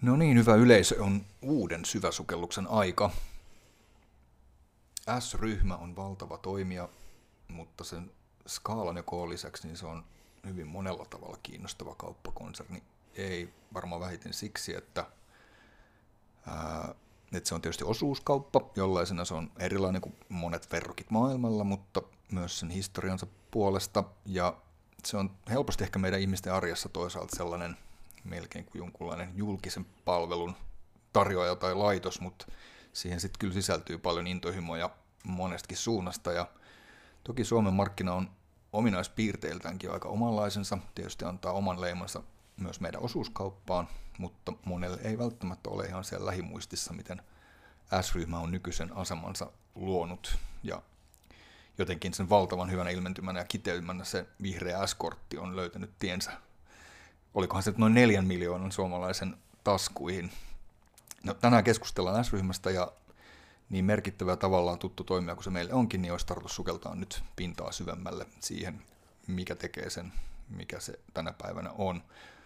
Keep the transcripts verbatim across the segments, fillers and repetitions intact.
No niin, hyvä yleisö, on uuden syväsukelluksen aika. S-ryhmä on valtava toimija, mutta sen skaalan ja koon lisäksi niin se on hyvin monella tavalla kiinnostava kauppakonserni. Ei varmaan vähiten siksi, että, ää, että se on tietysti osuuskauppa, jollaisena se on erilainen kuin monet verrokit maailmalla, mutta myös sen historiansa puolesta. Ja se on helposti ehkä meidän ihmisten arjessa toisaalta sellainen melkein kuin jonkunlainen julkisen palvelun tarjoaja tai laitos, mutta siihen sitten kyllä sisältyy paljon intohimoja monestakin suunnasta. Ja toki Suomen markkina on ominaispiirteiltäänkin aika omanlaisensa, tietysti antaa oman leimansa myös meidän osuuskauppaan, mutta monelle ei välttämättä ole ihan siellä lähimuistissa, miten S-ryhmä on nykyisen asemansa luonut. Ja jotenkin sen valtavan hyvänä ilmentymänä ja kiteymänä se vihreä S-kortti on löytänyt tiensä, olikohan se noin neljän miljoonan suomalaisen taskuihin. No, tänään keskustellaan S-ryhmästä ja niin merkittävää tavallaan tuttu toimija kuin se meille onkin, niin olisi tarkoitus sukeltaa nyt pintaa syvemmälle siihen, mikä tekee sen, mikä se tänä päivänä on.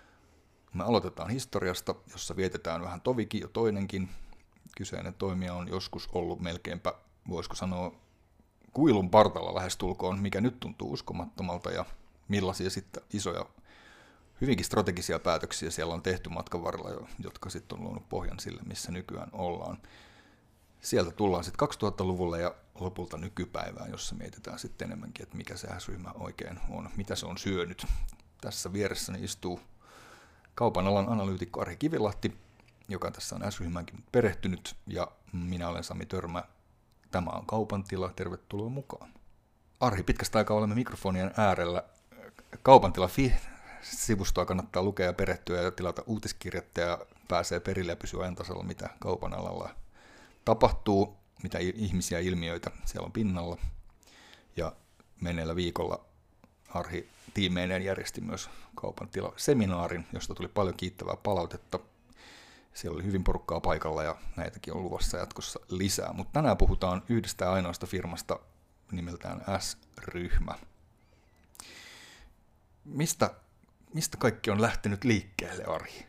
Me aloitetaan historiasta, jossa vietetään vähän tovikin jo toinenkin. Kyseinen toimija on joskus ollut melkeinpä, voisiko sanoa, kuilun partalla lähestulkoon, mikä nyt tuntuu uskomattomalta ja millaisia sitten isoja, hyvinkin strategisia päätöksiä siellä on tehty matkan varrella, jotka sitten on luonut pohjan sille, missä nykyään ollaan. Sieltä tullaan sitten kaksituhattaluvulle ja lopulta nykypäivään, jossa mietitään sitten enemmänkin, että mikä se S-ryhmä oikein on, mitä se on syönyt. Tässä vieressäni istuu kaupan alan analyytikko Arhi Kivilahti, joka tässä on S-ryhmäänkin perehtynyt, ja minä olen Sami Törmä. Tämä on Kaupan tila, tervetuloa mukaan. Arhi, pitkästä aikaa olemme mikrofonien äärellä. Kaupan tila piste fi-sivustoa kannattaa lukea ja perehtyä ja tilata uutiskirjettä ja pääsee perille ja pysyä ajan tasalla, mitä kaupan alalla tapahtuu, mitä ihmisiä ja ilmiöitä siellä on pinnalla. Ja menneellä viikolla Arhi tiimeineen järjesti myös Kaupan tila seminaarin, josta tuli paljon kiittävää palautetta. Siellä oli hyvin porukkaa paikalla ja näitäkin on luvassa jatkossa lisää. Mutta tänään puhutaan yhdestä ja ainoasta firmasta nimeltään S-ryhmä. Mistä, mistä kaikki on lähtenyt liikkeelle, Arhi?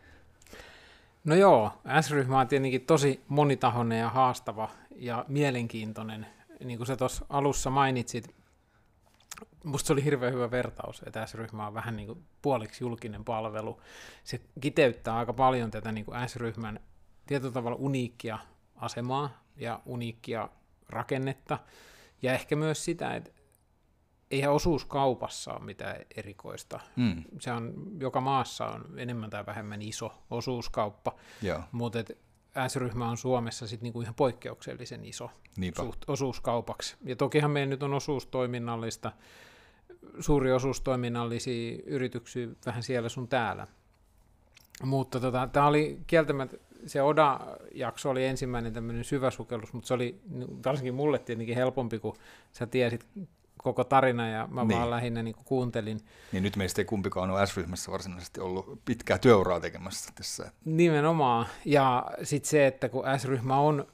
No joo, S-ryhmä on tietenkin tosi monitahoinen ja haastava ja mielenkiintoinen. Niin kuin sä tuossa alussa mainitsit, musta se oli hirveän hyvä vertaus, että S-ryhmä on vähän niin kuin puoliksi julkinen palvelu. Se kiteyttää aika paljon tätä niin kuin S-ryhmän tietyllä tavalla uniikkia asemaa ja uniikkia rakennetta. Ja ehkä myös sitä, että eihän osuuskaupassa ole mitään erikoista. Mm. Se on, joka maassa on enemmän tai vähemmän iso osuuskauppa, yeah. Mutta S-ryhmä on Suomessa sit niinku ihan poikkeuksellisen iso suht, osuuskaupaksi. Ja tokihan meillä nyt on osuustoiminnallista, suuri osuustoiminnallisia yrityksiä vähän siellä sun täällä. Mutta tota, tämä oli kieltämättä, se Oda-jakso oli ensimmäinen tämmöinen syväsukellus, mutta se oli varsinkin mulle tietenkin helpompi, kun sä tiesit koko tarina ja mä niin. vaan lähinnä niin kuuntelin. Niin nyt meistä ei kumpikaan ole S-ryhmässä varsinaisesti ollut pitkää työuraa tekemässä tässä. Nimenomaan. Ja sitten se, että kun S-ryhmä on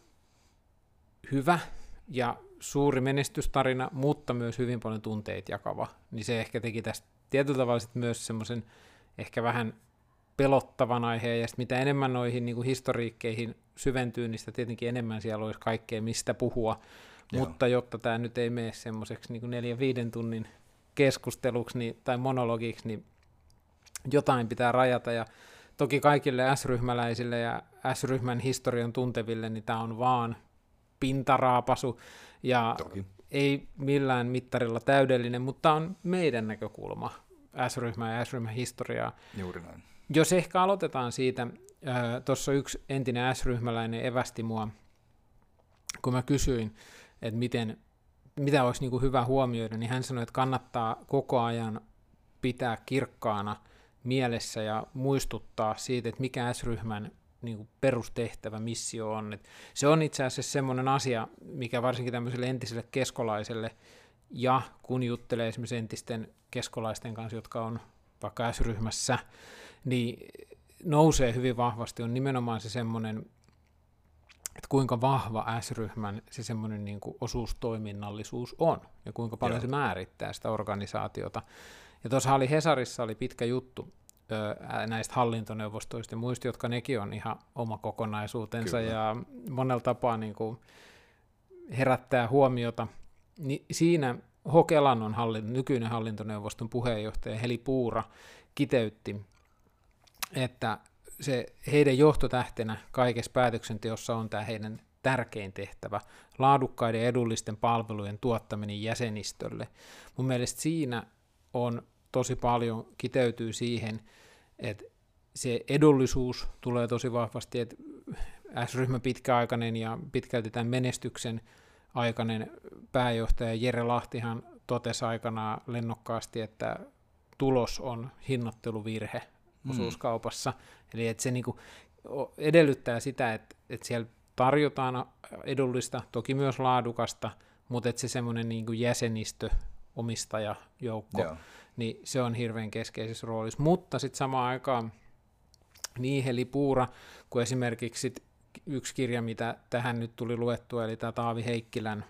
hyvä ja suuri menestystarina, mutta myös hyvin paljon tunteita jakava, niin se ehkä teki tästä tietyllä tavalla sit myös semmoisen ehkä vähän pelottavan aiheen, ja mitä enemmän noihin niin kuin historiikkeihin syventyy, niin sitä tietenkin enemmän siellä olisi kaikkea, mistä puhua. Joo. Mutta jotta tämä nyt ei mene semmoiseksi niin neljän viiden tunnin keskusteluksi niin, tai monologiksi, niin jotain pitää rajata. Ja toki kaikille S-ryhmäläisille ja S-ryhmän historian tunteville, niin tämä on vaan pintaraapasu ja toki. Ei millään mittarilla täydellinen, mutta on meidän näkökulma S-ryhmää ja S-ryhmän historiaa. Juuri näin. Jos ehkä aloitetaan siitä, tuossa yksi entinen S-ryhmäläinen evästi mua, kun mä kysyin, että miten, mitä olisi niin kuin hyvä huomioida, niin hän sanoi, että kannattaa koko ajan pitää kirkkaana mielessä ja muistuttaa siitä, että mikä S-ryhmän niin kuin perustehtävä, missio on. Että se on itse asiassa semmoinen asia, mikä varsinkin tämmöiselle entiselle keskolaiselle, ja kun juttelee esimerkiksi entisten keskolaisten kanssa, jotka on vaikka S-ryhmässä, niin nousee hyvin vahvasti, on nimenomaan se semmoinen, että kuinka vahva S-ryhmän se semmoinen niin kuin osuustoiminnallisuus on, ja kuinka paljon Joo. se määrittää sitä organisaatiota. Ja tuossa oli Hesarissa oli pitkä juttu ö, näistä hallintoneuvostoista ja muista, jotka nekin on ihan oma kokonaisuutensa Kyllä. ja monella tapaa niin kuin herättää huomiota. Niin siinä Hok-Elannon hallin, nykyinen hallintoneuvoston puheenjohtaja Heli Puura kiteytti, että se heidän johtotähtenä kaikessa päätöksenteossa on tämä heidän tärkein tehtävä, laadukkaiden ja edullisten palvelujen tuottaminen jäsenistölle. Mun mielestä siinä on tosi paljon kiteytyy siihen, että se edullisuus tulee tosi vahvasti, että S-ryhmän pitkäaikainen ja pitkälti tämän menestyksen aikainen pääjohtaja Jere Lahtihan totesi aikanaan lennokkaasti, että tulos on hinnoitteluvirhe osuuskaupassa. Mm. Eli että se niinku edellyttää sitä, että, että siellä tarjotaan edullista, toki myös laadukasta, mutta että se semmoinen niinku jäsenistö, omistajajoukko, yeah. niin se on hirveän keskeisessä roolissa. Mutta sitten samaan aikaan niin Heli Puura, kuin esimerkiksi sit yksi kirja, mitä tähän nyt tuli luettua, eli tämä Taavi Heikkilän,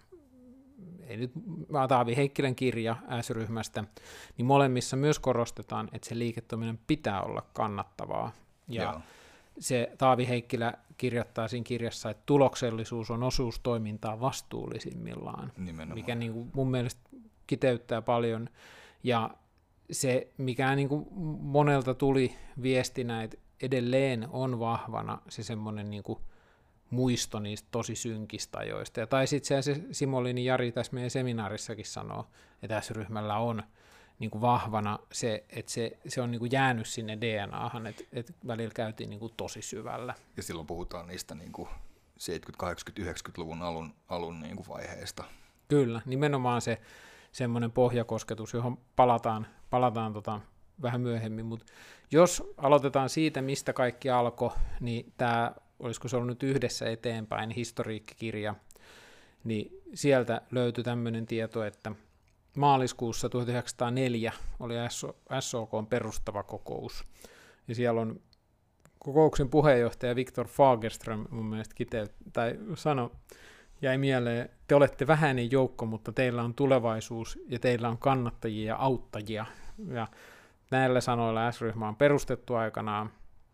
ei nyt, Taavi Heikkilän kirja S-ryhmästä, niin molemmissa myös korostetaan, että se liiketoiminnan pitää olla kannattavaa. Ja Joo. se Taavi Heikkilä kirjoittaa siinä kirjassa, että tuloksellisuus on osuustoimintaa vastuullisimmillaan, Nimenomaan. mikä niin kuin mun mielestä kiteyttää paljon. Ja se, mikä niin kuin monelta tuli viestinä, että edelleen on vahvana se semmoinen niin kuin muisto niistä tosi synkistä ajoista. Ja tai sitten se Simolini Jari tässä meidän seminaarissakin sanoo, että S-ryhmällä on niin kuin vahvana se, että se, se on niin kuin jäänyt sinne D N A:han, että, että välillä käytiin niin kuin tosi syvällä. Ja silloin puhutaan niistä niin kuin seitsemänkymmentä-, kahdeksankymmentä-, yhdeksänkymmentäluvun alun, alun niin kuin vaiheista. Kyllä, nimenomaan se semmoinen pohjakosketus, johon palataan, palataan tota vähän myöhemmin, mutta jos aloitetaan siitä, mistä kaikki alkoi, niin tämä, olisiko se ollut nyt Yhdessä eteenpäin, historiikkikirja, niin sieltä löytyi tämmöinen tieto, että maaliskuussa tuhatyhdeksänsataaneljä oli S O K:n perustava kokous, ja siellä on kokouksen puheenjohtaja Viktor Fagerström mun mielestä kiteyt, tai sanoi, jäi mieleen, te olette vähäinen joukko, mutta teillä on tulevaisuus, ja teillä on kannattajia ja auttajia, ja näillä sanoilla S-ryhmä on perustettu aikanaan,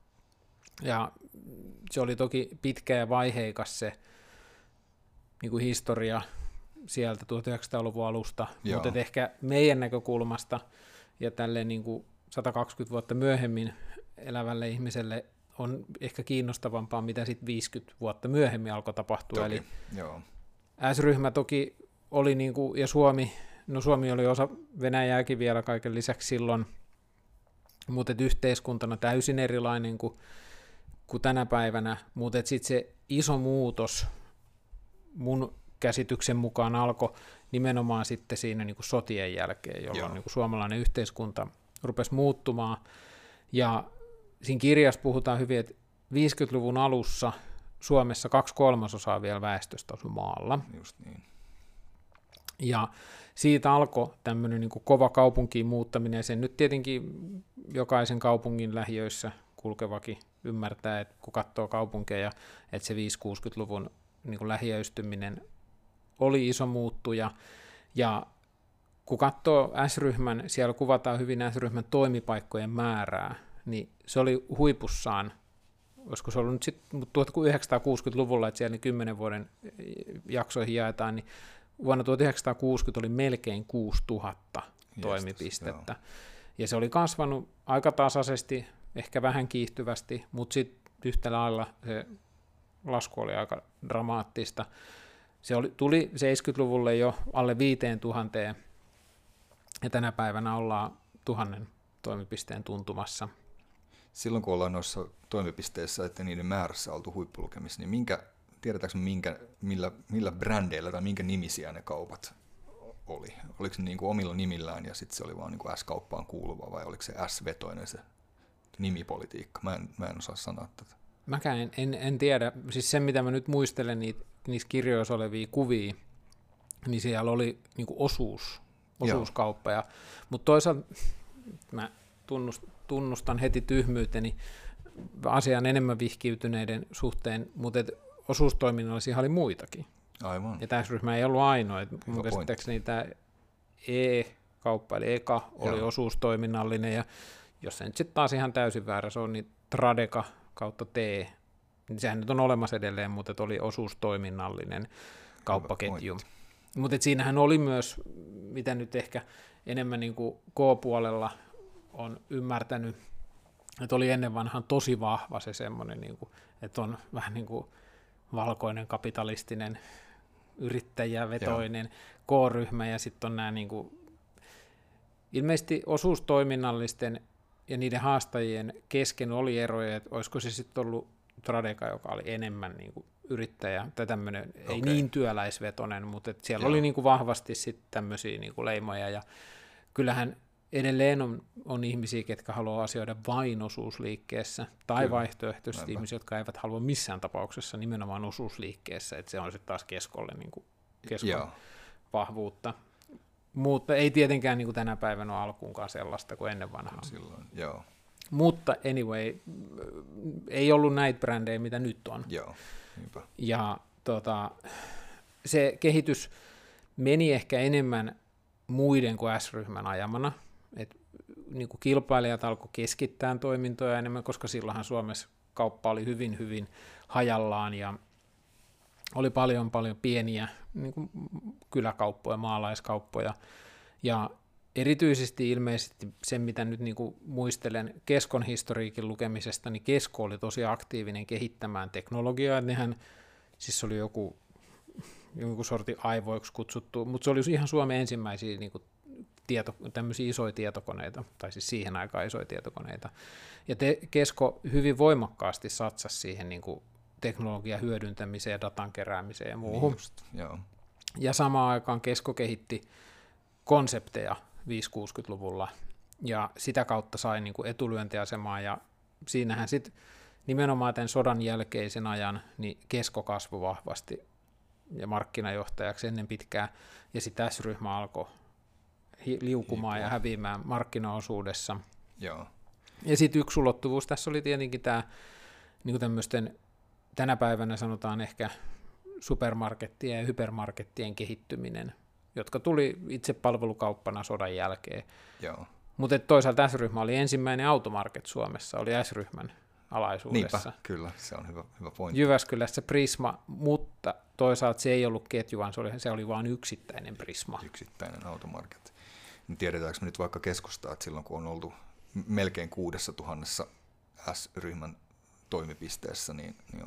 ja se oli toki pitkä ja vaiheikas se niin kuin historia sieltä tuhatyhdeksänsataaluvun alusta, Joo. mutta ehkä meidän näkökulmasta ja tälleen niin kuin sata kaksikymmentä vuotta myöhemmin elävälle ihmiselle on ehkä kiinnostavampaa, mitä sitten viisikymmentä vuotta myöhemmin alkoi tapahtua. Toki. Eli Joo. S-ryhmä toki oli, niin kuin, ja Suomi, no Suomi oli osa Venäjääkin vielä kaiken lisäksi silloin, mutta yhteiskuntana täysin erilainen kuin, kuin tänä päivänä, mutta sitten se iso muutos mun käsityksen mukaan alkoi nimenomaan sitten siinä niin kuin sotien jälkeen, jolloin niin kuin suomalainen yhteiskunta rupesi muuttumaan, ja siinä kirjassa puhutaan hyvin, että viisikymmentäluvun alussa Suomessa kaksi kolmasosaa vielä väestöstä asui maalla. Just niin. Ja siitä alkoi tämmöinen niin kuin kova kaupunkiin muuttaminen, ja sen nyt tietenkin jokaisen kaupungin lähiöissä kulkevakin ymmärtää, että kun katsoo kaupunkeja, että se viisikymmentä-kuusikymmentäluvun niin kuin lähiöistyminen oli iso muuttuja, ja kun katsoo S-ryhmän, siellä kuvataan hyvin S-ryhmän toimipaikkojen määrää, niin se oli huipussaan, olisiko se ollut nyt sitten tuhatyhdeksänsataakuusikymmentäluvulla, että siellä kymmenen vuoden jaksoihin jaetaan, niin vuonna tuhatyhdeksänsataakuusikymmentä oli melkein kuusituhatta toimipistettä, ja se oli kasvanut aika tasaisesti, ehkä vähän kiihtyvästi, mutta sitten yhtä lailla se lasku oli aika dramaattista. Se oli, tuli seitsemänkymmentäluvulle jo alle viiteen tuhanteen, ja tänä päivänä ollaan tuhannen toimipisteen tuntumassa. Silloin kun ollaan noissa toimipisteissä, että niiden määrässä oltu huippulukemissa, niin minkä, tiedetäänkö minkä, millä, millä brändeillä tai minkä nimisiä ne kaupat oli? Oliko se niin kuin omilla nimillään ja sitten se oli vaan niin kuin S-kauppaan kuuluva, vai oliko se S-vetoinen se nimipolitiikka? Mä en, mä en osaa sanoa tätä. Mäkään en, en, en tiedä. Siis se, mitä mä nyt muistelen, niitä, niissä kirjoissa olevia kuvia, niin siellä oli niin kuin osuus, osuuskauppa. Mutta toisaalta mä tunnust, tunnustan heti tyhmyyteni asiaan enemmän vihkiytyneiden suhteen, mutta osuustoiminnalla siihen oli muitakin. Aivan. Ja tässä ryhmä ei ollut ainoa. Mun käsittääkseni tämä E-kauppa, eli Eka, oli Joo. osuustoiminnallinen, ja jos se nyt sitten taas ihan täysin väärä, se on niin Tradeka kautta T, niin sehän nyt on olemassa edelleen, mutta oli osuustoiminnallinen kauppaketju. Mutta siinähän oli myös, mitä nyt ehkä enemmän niin kuin K-puolella on ymmärtänyt, että oli ennen vanhaan tosi vahva se semmoinen, niin kuin, että on vähän niin kuin valkoinen kapitalistinen yrittäjävetoinen K-ryhmä, ja sitten on nämä niin kuin, ilmeisesti osuustoiminnallisten ja niiden haastajien kesken oli eroja, että olisiko se sitten ollut Tradeka, joka oli enemmän niin kuin yrittäjä, tai tämmöinen, okay. ei niin työläisvetoinen, mutta et siellä Joo. oli niin kuin vahvasti sitten tämmöisiä niin kuin leimoja, ja kyllähän edelleen on, on ihmisiä, ketkä haluaa asioida vain osuusliikkeessä, tai Kyllä. vaihtoehtoisesti Näinpä. ihmisiä, jotka eivät halua missään tapauksessa nimenomaan osuusliikkeessä, että se on sitten taas keskolle niin kuin keskon Joo. vahvuutta. Mutta ei tietenkään niin kuin tänä päivänä ole alkuunkaan sellaista kuin ennen vanhaa. Silloin, joo. Mutta anyway, ei ollut näitä brändejä, mitä nyt on. Joo, niinpä. Ja tota, se kehitys meni ehkä enemmän muiden kuin S-ryhmän ajamana. Et, niin kuin kilpailijat alkoi keskittää toimintoja enemmän, koska silloinhan Suomessa kauppa oli hyvin, hyvin hajallaan ja oli paljon, paljon pieniä niin kuin kyläkauppoja, maalaiskauppoja. Ja erityisesti ilmeisesti sen, mitä nyt niin kuin muistelen Keskon historiikin lukemisesta, niin Kesko oli tosi aktiivinen kehittämään teknologiaa. Nehän, siis oli joku, joku sorti aivoiksi kutsuttu, mutta se oli ihan Suomen ensimmäisiä niin kuin tieto, tämmöisiä isoja tietokoneita, tai siis siihen aikaan isoja tietokoneita. Ja te, Kesko hyvin voimakkaasti satsasi siihen niin kuin teknologian hyödyntämiseen, datan keräämiseen ja muuhun. Just, joo. Ja samaan aikaan Kesko kehitti konsepteja viisikymmentä-kuusikymmentäluvulla, ja sitä kautta sai niin kuin etulyöntiasemaa, ja siinähän sitten nimenomaan tämän sodan jälkeisen ajan niin Kesko kasvoi vahvasti ja markkinajohtajaksi ennen pitkää, ja sitten S-ryhmä alkoi liukumaan Hiipua. ja häviämään markkinaosuudessa. Joo. Ja sitten yksi ulottuvuus tässä oli tietenkin tämä niin tämmöisten, tänä päivänä sanotaan ehkä supermarkettien ja hypermarkettien kehittyminen, jotka tuli itse palvelukauppana sodan jälkeen. Mutta toisaalta S-ryhmä oli ensimmäinen automarket Suomessa, oli S-ryhmän alaisuudessa. Niinpä, kyllä, se on hyvä, hyvä pointti. Jyväskylässä Prisma, mutta toisaalta se ei ollut ketju, vaan se oli, se oli vain yksittäinen Prisma. Yksittäinen automarket. Niin tiedetäänkö me nyt vaikka keskustaa, että silloin kun on oltu melkein kuudessa tuhannessa S-ryhmän toimipisteessä, niin, niin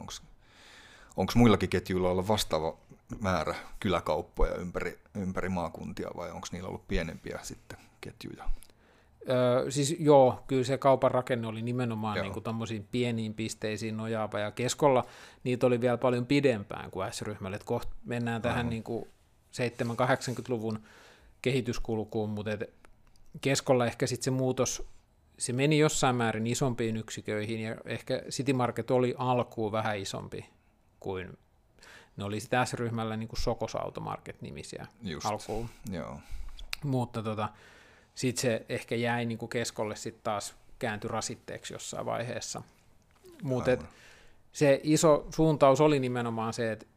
onko muillakin ketjuilla ollut vastaava määrä kyläkauppoja ympäri, ympäri maakuntia, vai onko niillä ollut pienempiä sitten ketjuja? Öö, siis joo, kyllä se kaupan rakenne oli nimenomaan niin kuin tommosiin pieniin pisteisiin nojaava, ja Keskolla niitä oli vielä paljon pidempään kuin S-ryhmälle, että kohta mennään tähän niin kuin seitsemänkymmentä-kahdeksankymmentäluvun kehityskulkuun, mutta Keskolla ehkä sitten se muutos, se meni jossain määrin isompiin yksiköihin, ja ehkä City Market oli alkuun vähän isompi kuin ne oli sitä S-ryhmällä niin kuin Sokos Automarket-nimisiä Just, alkuun. Joo. Mutta tota, sitten se ehkä jäi niin kuin Keskolle sitten taas kääntyi rasitteeksi jossain vaiheessa. Mutta se iso suuntaus oli nimenomaan se, että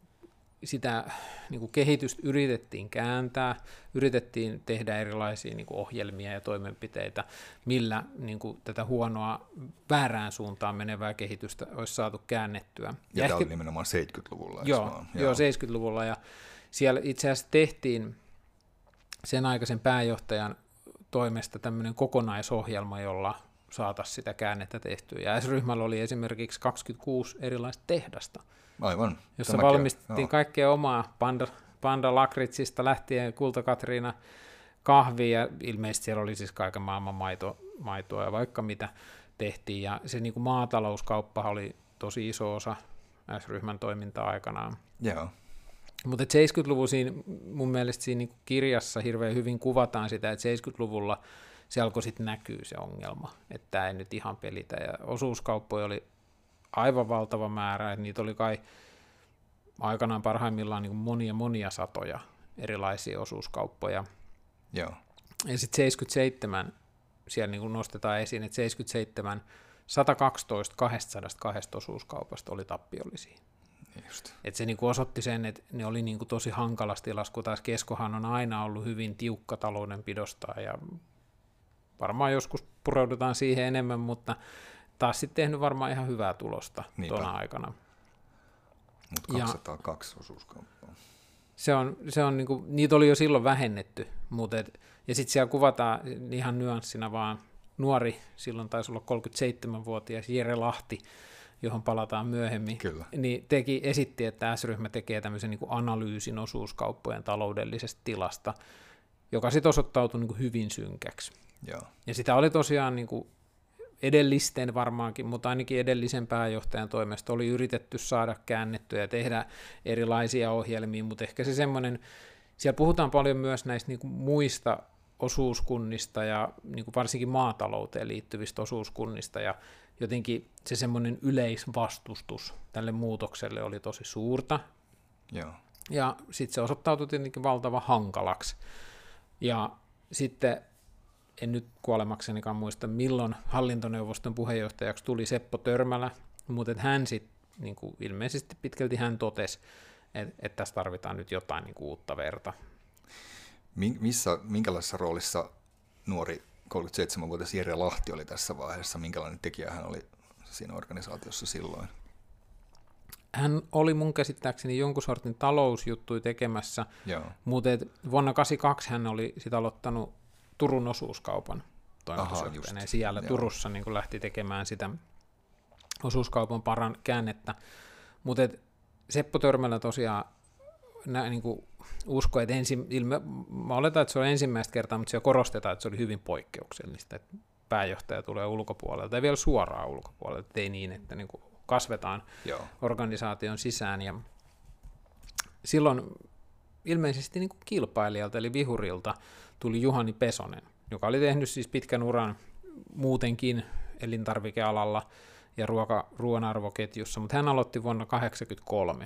sitä niin kuin kehitystä yritettiin kääntää, yritettiin tehdä erilaisia niin kuin ohjelmia ja toimenpiteitä, millä niin kuin tätä huonoa väärään suuntaan menevää kehitystä olisi saatu käännettyä. Ja, ja tämä oli nimenomaan seitsemänkymmentäluvulla. Joo, joo. joo, seitsemänkymmentäluvulla, ja siellä itse asiassa tehtiin sen aikaisen pääjohtajan toimesta tämmöinen kokonaisohjelma, jolla saataisiin sitä käännettä tehtyä. Ja S-ryhmällä oli esimerkiksi kaksikymmentäkuusi erilaista tehdasta, Aivan. jossa Tämäkin valmistettiin on, kaikkea omaa Panda, Panda Lakritsista lähtien Kulta-Katriina kahvia, ja ilmeisesti siellä oli siis kaiken maailman maito, maitoa ja vaikka mitä tehtiin, ja se niin kuin maatalouskauppa oli tosi iso osa S-ryhmän toimintaa aikanaan. Joo. Mutta seitsemänkymmentäluvun siinä, mun mielestä siinä niin kirjassa hirveän hyvin kuvataan sitä, että seitsemänkymmentäluvulla se alkoi sitten näkyä se ongelma, että tämä ei nyt ihan pelitä, ja osuuskauppoja oli aivan valtava määrä, että niitä oli kai aikanaan parhaimmillaan niin monia monia satoja erilaisia osuuskauppoja. Joo. Ja sitten seitsemänkymmentäseitsemän, siellä niin nostetaan esiin, että seitsemänkymmentäseitsemän sata kaksitoista kaksisataakaksi osuuskaupasta oli tappiollisia. Just. Et se niinku osoitti sen, että ne oli niinku tosi hankalassa tilassa, kun taas Keskohan on aina ollut hyvin tiukka taloudenpidosta ja varmaan joskus pureudutaan siihen enemmän, mutta taas sitten tehnyt varmaan ihan hyvää tulosta Niinpä. tuona aikana. Mutta kaksisataakaksi osuuskauppaa. Se on, se on niinku, niitä oli jo silloin vähennetty, mutta et, ja sitten siellä kuvataan ihan nyanssina vaan nuori, silloin taisi olla kolmekymmentäseitsemänvuotias Jere Lahti, johon palataan myöhemmin, Kyllä. niin teki, esitti, että S-ryhmä tekee tämmöisen niin kuin analyysin osuuskauppojen taloudellisesta tilasta, joka sitten osoittautui niin kuin hyvin synkäksi. Joo. Ja sitä oli tosiaan niin kuin edellisten varmaankin, mutta ainakin edellisen pääjohtajan toimesta oli yritetty saada käännettyä ja tehdä erilaisia ohjelmia, mutta ehkä se semmoinen, siellä puhutaan paljon myös näistä niin kuin muista osuuskunnista ja niin kuin varsinkin maatalouteen liittyvistä osuuskunnista, ja jotenkin se semmoinen yleisvastustus tälle muutokselle oli tosi suurta, Joo. ja sitten se osoittautui tietenkin valtavan hankalaksi. Ja sitten, en nyt kuolemaksenikaan muista, milloin hallintoneuvoston puheenjohtajaksi tuli Seppo Törmälä, mutta hän sitten niin kuin ilmeisesti pitkälti hän totesi, että, että tässä tarvitaan nyt jotain niin kuin uutta verta. Missä, minkälaisessa roolissa nuori kolmekymmentäseitsemänvuotias Jere Lahti oli tässä vaiheessa? Minkälainen tekijä hän oli siinä organisaatiossa silloin? Hän oli mun käsittääkseni jonkun sortin talousjuttui tekemässä, Joo. mutta vuonna kahdeksankymmentäkaksi hän oli sit aloittanut Turun osuuskaupan toimitusjohtajana, ja siellä Joo. Turussa niin kun lähti tekemään sitä osuuskaupan paran käännettä. Mutta Seppo Törmälä tosiaan nä, niin kuin usko, että ensi, ilme, mä oletan, että se on ensimmäistä kertaa, mutta siellä korostetaan, että se oli hyvin poikkeuksellista, että pääjohtaja tulee ulkopuolelta, ja vielä suoraan ulkopuolelta, ei niin, että niin kuin kasvetaan Joo. organisaation sisään, ja silloin ilmeisesti niin kuin kilpailijalta, eli Vihurilta, tuli Juhani Pesonen, joka oli tehnyt siis pitkän uran muutenkin elintarvikealalla ja ruoka, ruoanarvoketjussa, mutta hän aloitti vuonna tuhatyhdeksänsataakahdeksankymmentäkolme.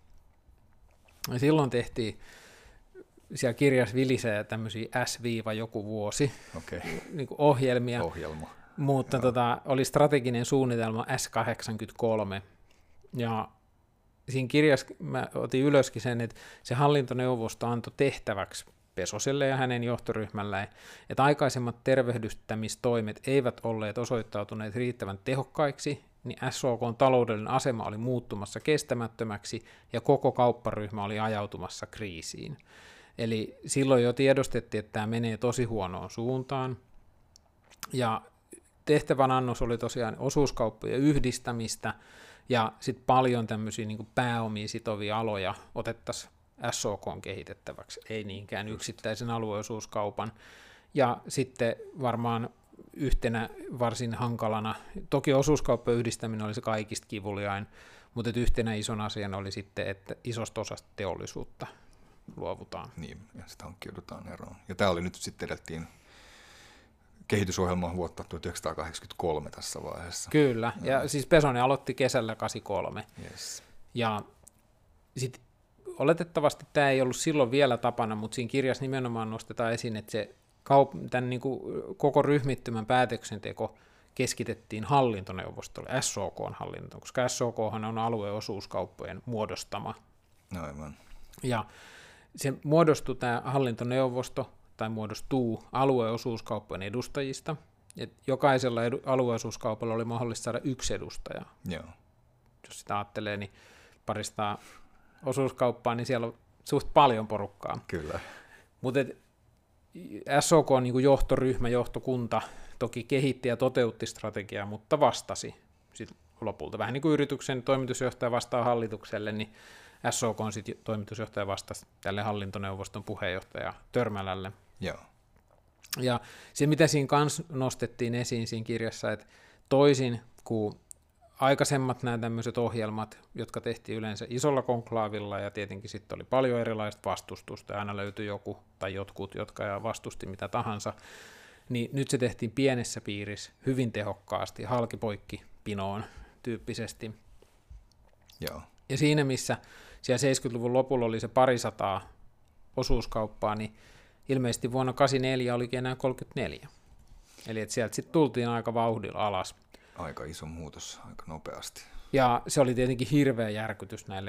Ja silloin tehtiin, siellä kirjassa vilisee tämmöisiä S-joku vuosi, Okay. niin kuin ohjelmia, Ohjelma. mutta tota, oli strateginen suunnitelma S kahdeksankymmentäkolme, ja siinä kirjassa mä otin ylöskin sen, että se hallintoneuvosto antoi tehtäväksi Pesoselle ja hänen johtoryhmälleen, että aikaisemmat tervehdyttämistoimet eivät olleet osoittautuneet riittävän tehokkaiksi, niin S O K:n taloudellinen asema oli muuttumassa kestämättömäksi ja koko kaupparyhmä oli ajautumassa kriisiin. Eli silloin jo tiedostettiin, että tämä menee tosi huonoon suuntaan, ja tehtävän annos oli tosiaan osuuskauppojen yhdistämistä, ja sitten paljon tämmöisiä niin kuin pääomia sitovia aloja otettaisiin S O K:n kehitettäväksi, ei niinkään yksittäisen alueosuuskaupan. Ja sitten varmaan yhtenä varsin hankalana, toki osuuskauppojen yhdistäminen oli se kaikista kivuliain, mutta yhtenä ison asiana oli sitten, että isosta osasta teollisuutta luovutaan. Niin, ja sitä hankkiudutaan eroon. Ja tämä oli nyt sitten edettiin kehitysohjelman vuotta tuhatyhdeksänsataakahdeksankymmentäkolme tässä vaiheessa. Kyllä, ja, ja siis Pesonen aloitti kesällä kahdeksankymmentäkolme. Yes. Ja sitten oletettavasti tämä ei ollut silloin vielä tapana, mutta siinä kirjassa nimenomaan nostetaan esiin, että se kaup- tämän niin kuin koko ryhmittymän päätöksenteko keskitettiin hallintoneuvostolle, S O K:n hallintoon, koska S O K:han on alueosuuskauppojen muodostama. No aivan. Ja se muodostui tämä hallintoneuvosto, tai muodostuu alueosuuskauppojen edustajista, et jokaisella edu- alueosuuskaupalla oli mahdollista saada yksi edustaja. Joo. Jos sitä ajattelee, niin paristaa osuuskauppaa, niin siellä on suht paljon porukkaa. Kyllä. Mutta S O K on niin johtoryhmä, johtokunta toki kehitti ja toteutti strategiaa, mutta vastasi sit lopulta. Vähän niin kuin yrityksen toimitusjohtaja vastaa hallitukselle, niin S O K on sitten toimitusjohtaja vastasi tälle hallintoneuvoston puheenjohtaja Törmälälle. Joo. Ja se, mitä siinä kanssa nostettiin esiin siinä kirjassa, että toisin kuin aikaisemmat nämä tämmöiset ohjelmat, jotka tehtiin yleensä isolla konklaavilla, ja tietenkin sitten oli paljon erilaista vastustusta, ja aina löytyi joku tai jotkut, jotka vastusti mitä tahansa, niin nyt se tehtiin pienessä piirissä hyvin tehokkaasti, halkipoikki pinoon tyyppisesti. Joo. Ja siinä, missä siellä seitsemänkymmentäluvun lopulla oli se parisataa osuuskauppaa, niin ilmeisesti vuonna kahdeksankymmentäneljä olikin enää kolmekymmentäneljä. Eli että sieltä sitten tultiin aika vauhdilla alas. Aika iso muutos, aika nopeasti. Ja se oli tietenkin hirveä järkytys näille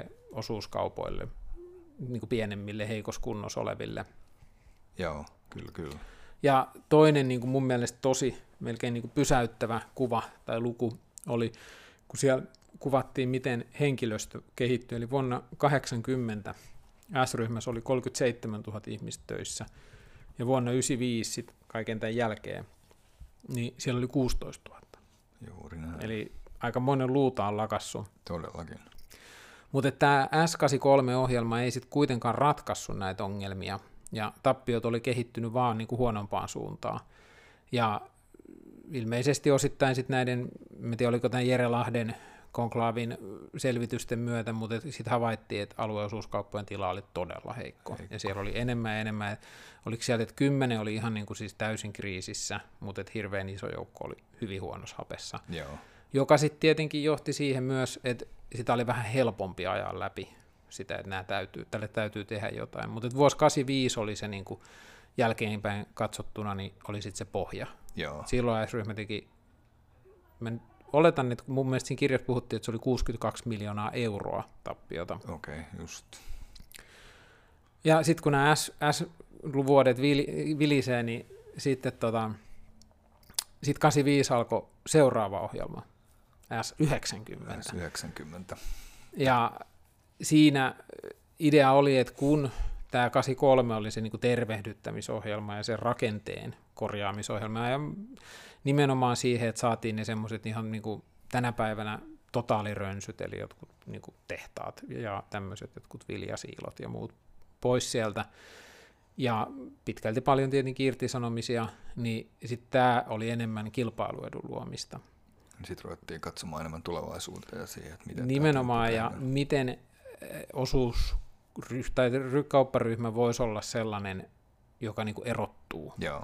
osuuskaupoille, niin kuin pienemmille, heikossa kunnossa oleville. Joo, kyllä, kyllä. Ja toinen niin kuin mun mielestä tosi melkein niin kuin pysäyttävä kuva tai luku oli, kun siellä kuvattiin, miten henkilöstö kehittyi. Eli vuonna kahdeksankymmentä S-ryhmässä oli kolmekymmentäseitsemäntuhatta ihmistä töissä, ja vuonna yhdeksänkymmentäviisi sit kaiken tämän jälkeen, niin siellä oli kuusitoistatuhatta. Juuri näin. Eli aika monen luuta on lakassu. Todellakin. Mutta tämä S kahdeksankymmentäkolme-ohjelma ei sitten kuitenkaan ratkaissut näitä ongelmia, ja tappiot oli kehittynyt vaan niinku huonompaan suuntaan. Ja ilmeisesti osittain sitten näiden, en tiedä oliko tämän Jere Lahden konklaavin selvitysten myötä, mutta sitten havaittiin, että alueosuuskauppojen tila oli todella heikko. heikko. Ja siellä oli enemmän ja enemmän. Oliko sieltä, että kymmenen oli ihan niin kuin siis täysin kriisissä, mutta että hirveän iso joukko oli hyvin huonossa hapessa. Joo. Joka sitten tietenkin johti siihen myös, että sitä oli vähän helpompi ajaa läpi sitä, että nämä täytyy, tälle täytyy tehdä jotain. Mutta vuosi kahdeksankymmentäviisi oli se niin kuin jälkeenpäin katsottuna, niin oli sitten se pohja. Joo. Silloin S-ryhmä teki, mä oletan, että mun mielestä siinä kirjassa puhuttiin, että se oli kuusikymmentäkaksi miljoonaa euroa tappiota. Okei, okay, just. Ja sitten kun nämä S-vuodet vil, vilisee, niin sitten tota, sit kahdeksankymmentäviisi alkoi seuraava ohjelma, S yhdeksänkymmentä. S yhdeksänkymmentä. Ja siinä idea oli, että kun tämä kahdeksankymmentäkolme oli se niinku tervehdyttämisohjelma ja se rakenteen korjaamisohjelma, ja nimenomaan siihen, että saatiin ne semmoiset ihan niinku tänä päivänä totaalirönsyt, eli jotkut niinku tehtaat ja tämmöiset jotkut viljasiilot ja muut pois sieltä, ja pitkälti paljon tietenkin irtisanomisia, niin sitten tämä oli enemmän kilpailuedun luomista. Sitten ruvettiin katsomaan enemmän tulevaisuuteen ja siihen, että miten nimenomaan, ja miten osuus tai kaupparyhmä voisi olla sellainen, joka niinku erottuu. Joo.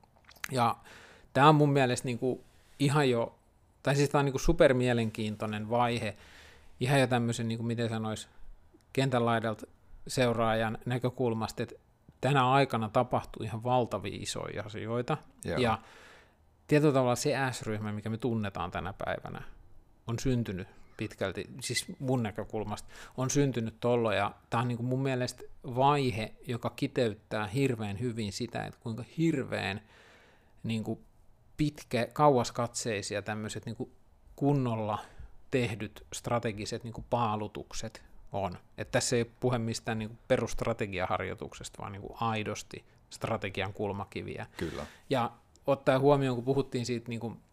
Ja tämä on mun mielestä niinku ihan jo, tai siis tämä on niinku supermielenkiintoinen vaihe, ihan jo tämmöisen, niinku miten sanoisi, kentän laidalta seuraajan näkökulmasta, että tänä aikana tapahtuu ihan valtavia isoja asioita, Joo. ja tietyllä tavalla se S-ryhmä, mikä me tunnetaan tänä päivänä, on syntynyt pitkälti, siis mun näkökulmasta, on syntynyt tollo, ja tämä on niin kuin mun mielestä vaihe, joka kiteyttää hirveän hyvin sitä, että kuinka hirveän niin kuin pitkä, kauaskatseisia tämmöiset niin kuin kunnolla tehdyt strategiset niin kuin paalutukset on. Että tässä ei puhe mistään niin kuin perusstrategiaharjoituksesta, vaan niin kuin aidosti strategian kulmakiviä. Kyllä. Ja ottaen huomioon, kun puhuttiin siitä niin kuin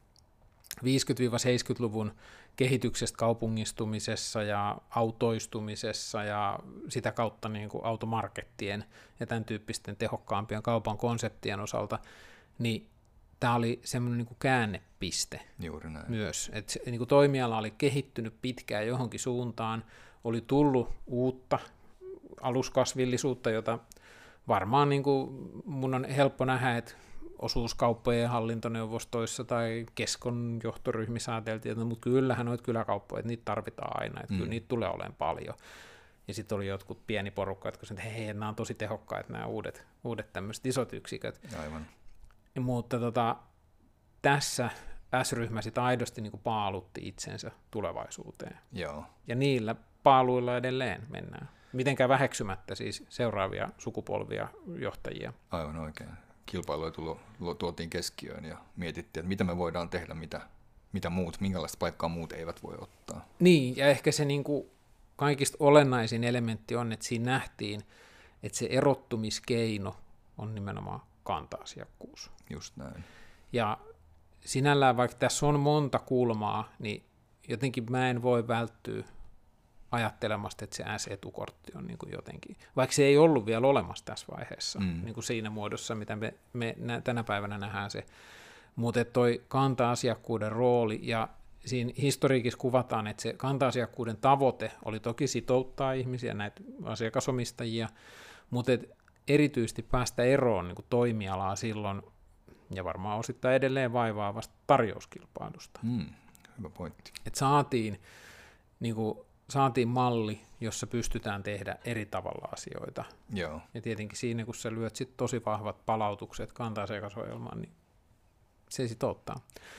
viisikymmentä-seitsemänkymmentäluvun kehityksestä kaupungistumisessa ja autoistumisessa ja sitä kautta niin kuin automarkettien ja tämän tyyppisten tehokkaampien kaupan konseptien osalta, niin tämä oli semmoinen niin kuin käännepiste. Juuri näin. Myös. Että niin kuin toimiala oli kehittynyt pitkään johonkin suuntaan, oli tullut uutta aluskasvillisuutta, jota varmaan niin kuin mun on helppo nähdä, että osuuskauppojen hallintoneuvostoissa tai keskon johtoryhmissä ajateltiin, että mutta kyllähän noita kyläkauppoja, että niitä tarvitaan aina, että mm. kyllä niitä tulee olemaan paljon. Ja sitten oli jotkut pieni porukka, jotka sanoivat, että hei, nämä on tosi tehokkaita nämä uudet, uudet tämmöiset isot yksiköt. Aivan. Ja, mutta tota, tässä S-ryhmä sitten aidosti niin kuin paalutti itsensä tulevaisuuteen. Joo. Ja niillä paaluilla edelleen mennään. Mitenkään väheksymättä siis seuraavia sukupolvia johtajia. Aivan oikein. Kilpailuja tuotiin keskiöön ja mietittiin, että mitä me voidaan tehdä, mitä, mitä muut, minkälaista paikkaa muut eivät voi ottaa. Niin, ja ehkä se niin kuin kaikista olennaisin elementti on, että siinä nähtiin, että se erottumiskeino on nimenomaan kanta-asiakkuus. Just näin. Ja sinällään, vaikka tässä on monta kulmaa, niin jotenkin mä en voi välttyä ajattelemasta, että se S-etukortti on niin kuin jotenkin, vaikka se ei ollut vielä olemassa tässä vaiheessa, mm. niin kuin siinä muodossa, mitä me, me nä, tänä päivänä nähdään se, mutta toi kanta-asiakkuuden rooli, ja siinä historiikissa kuvataan, että se kanta-asiakkuuden tavoite oli toki sitouttaa ihmisiä, näitä asiakasomistajia, mutta erityisesti päästä eroon niin kuin toimialaa silloin, ja varmaan osittain edelleen vaivaavasta tarjouskilpailusta. Mm. Hyvä pointti. Että saatiin niin kuin saatiin malli, jossa pystytään tehdä eri tavalla asioita. Joo. Ja tietenkin siinä, kun sä lyöt sit tosi vahvat palautukset kanta-asiakasohjelmaan, niin se sit ottaa.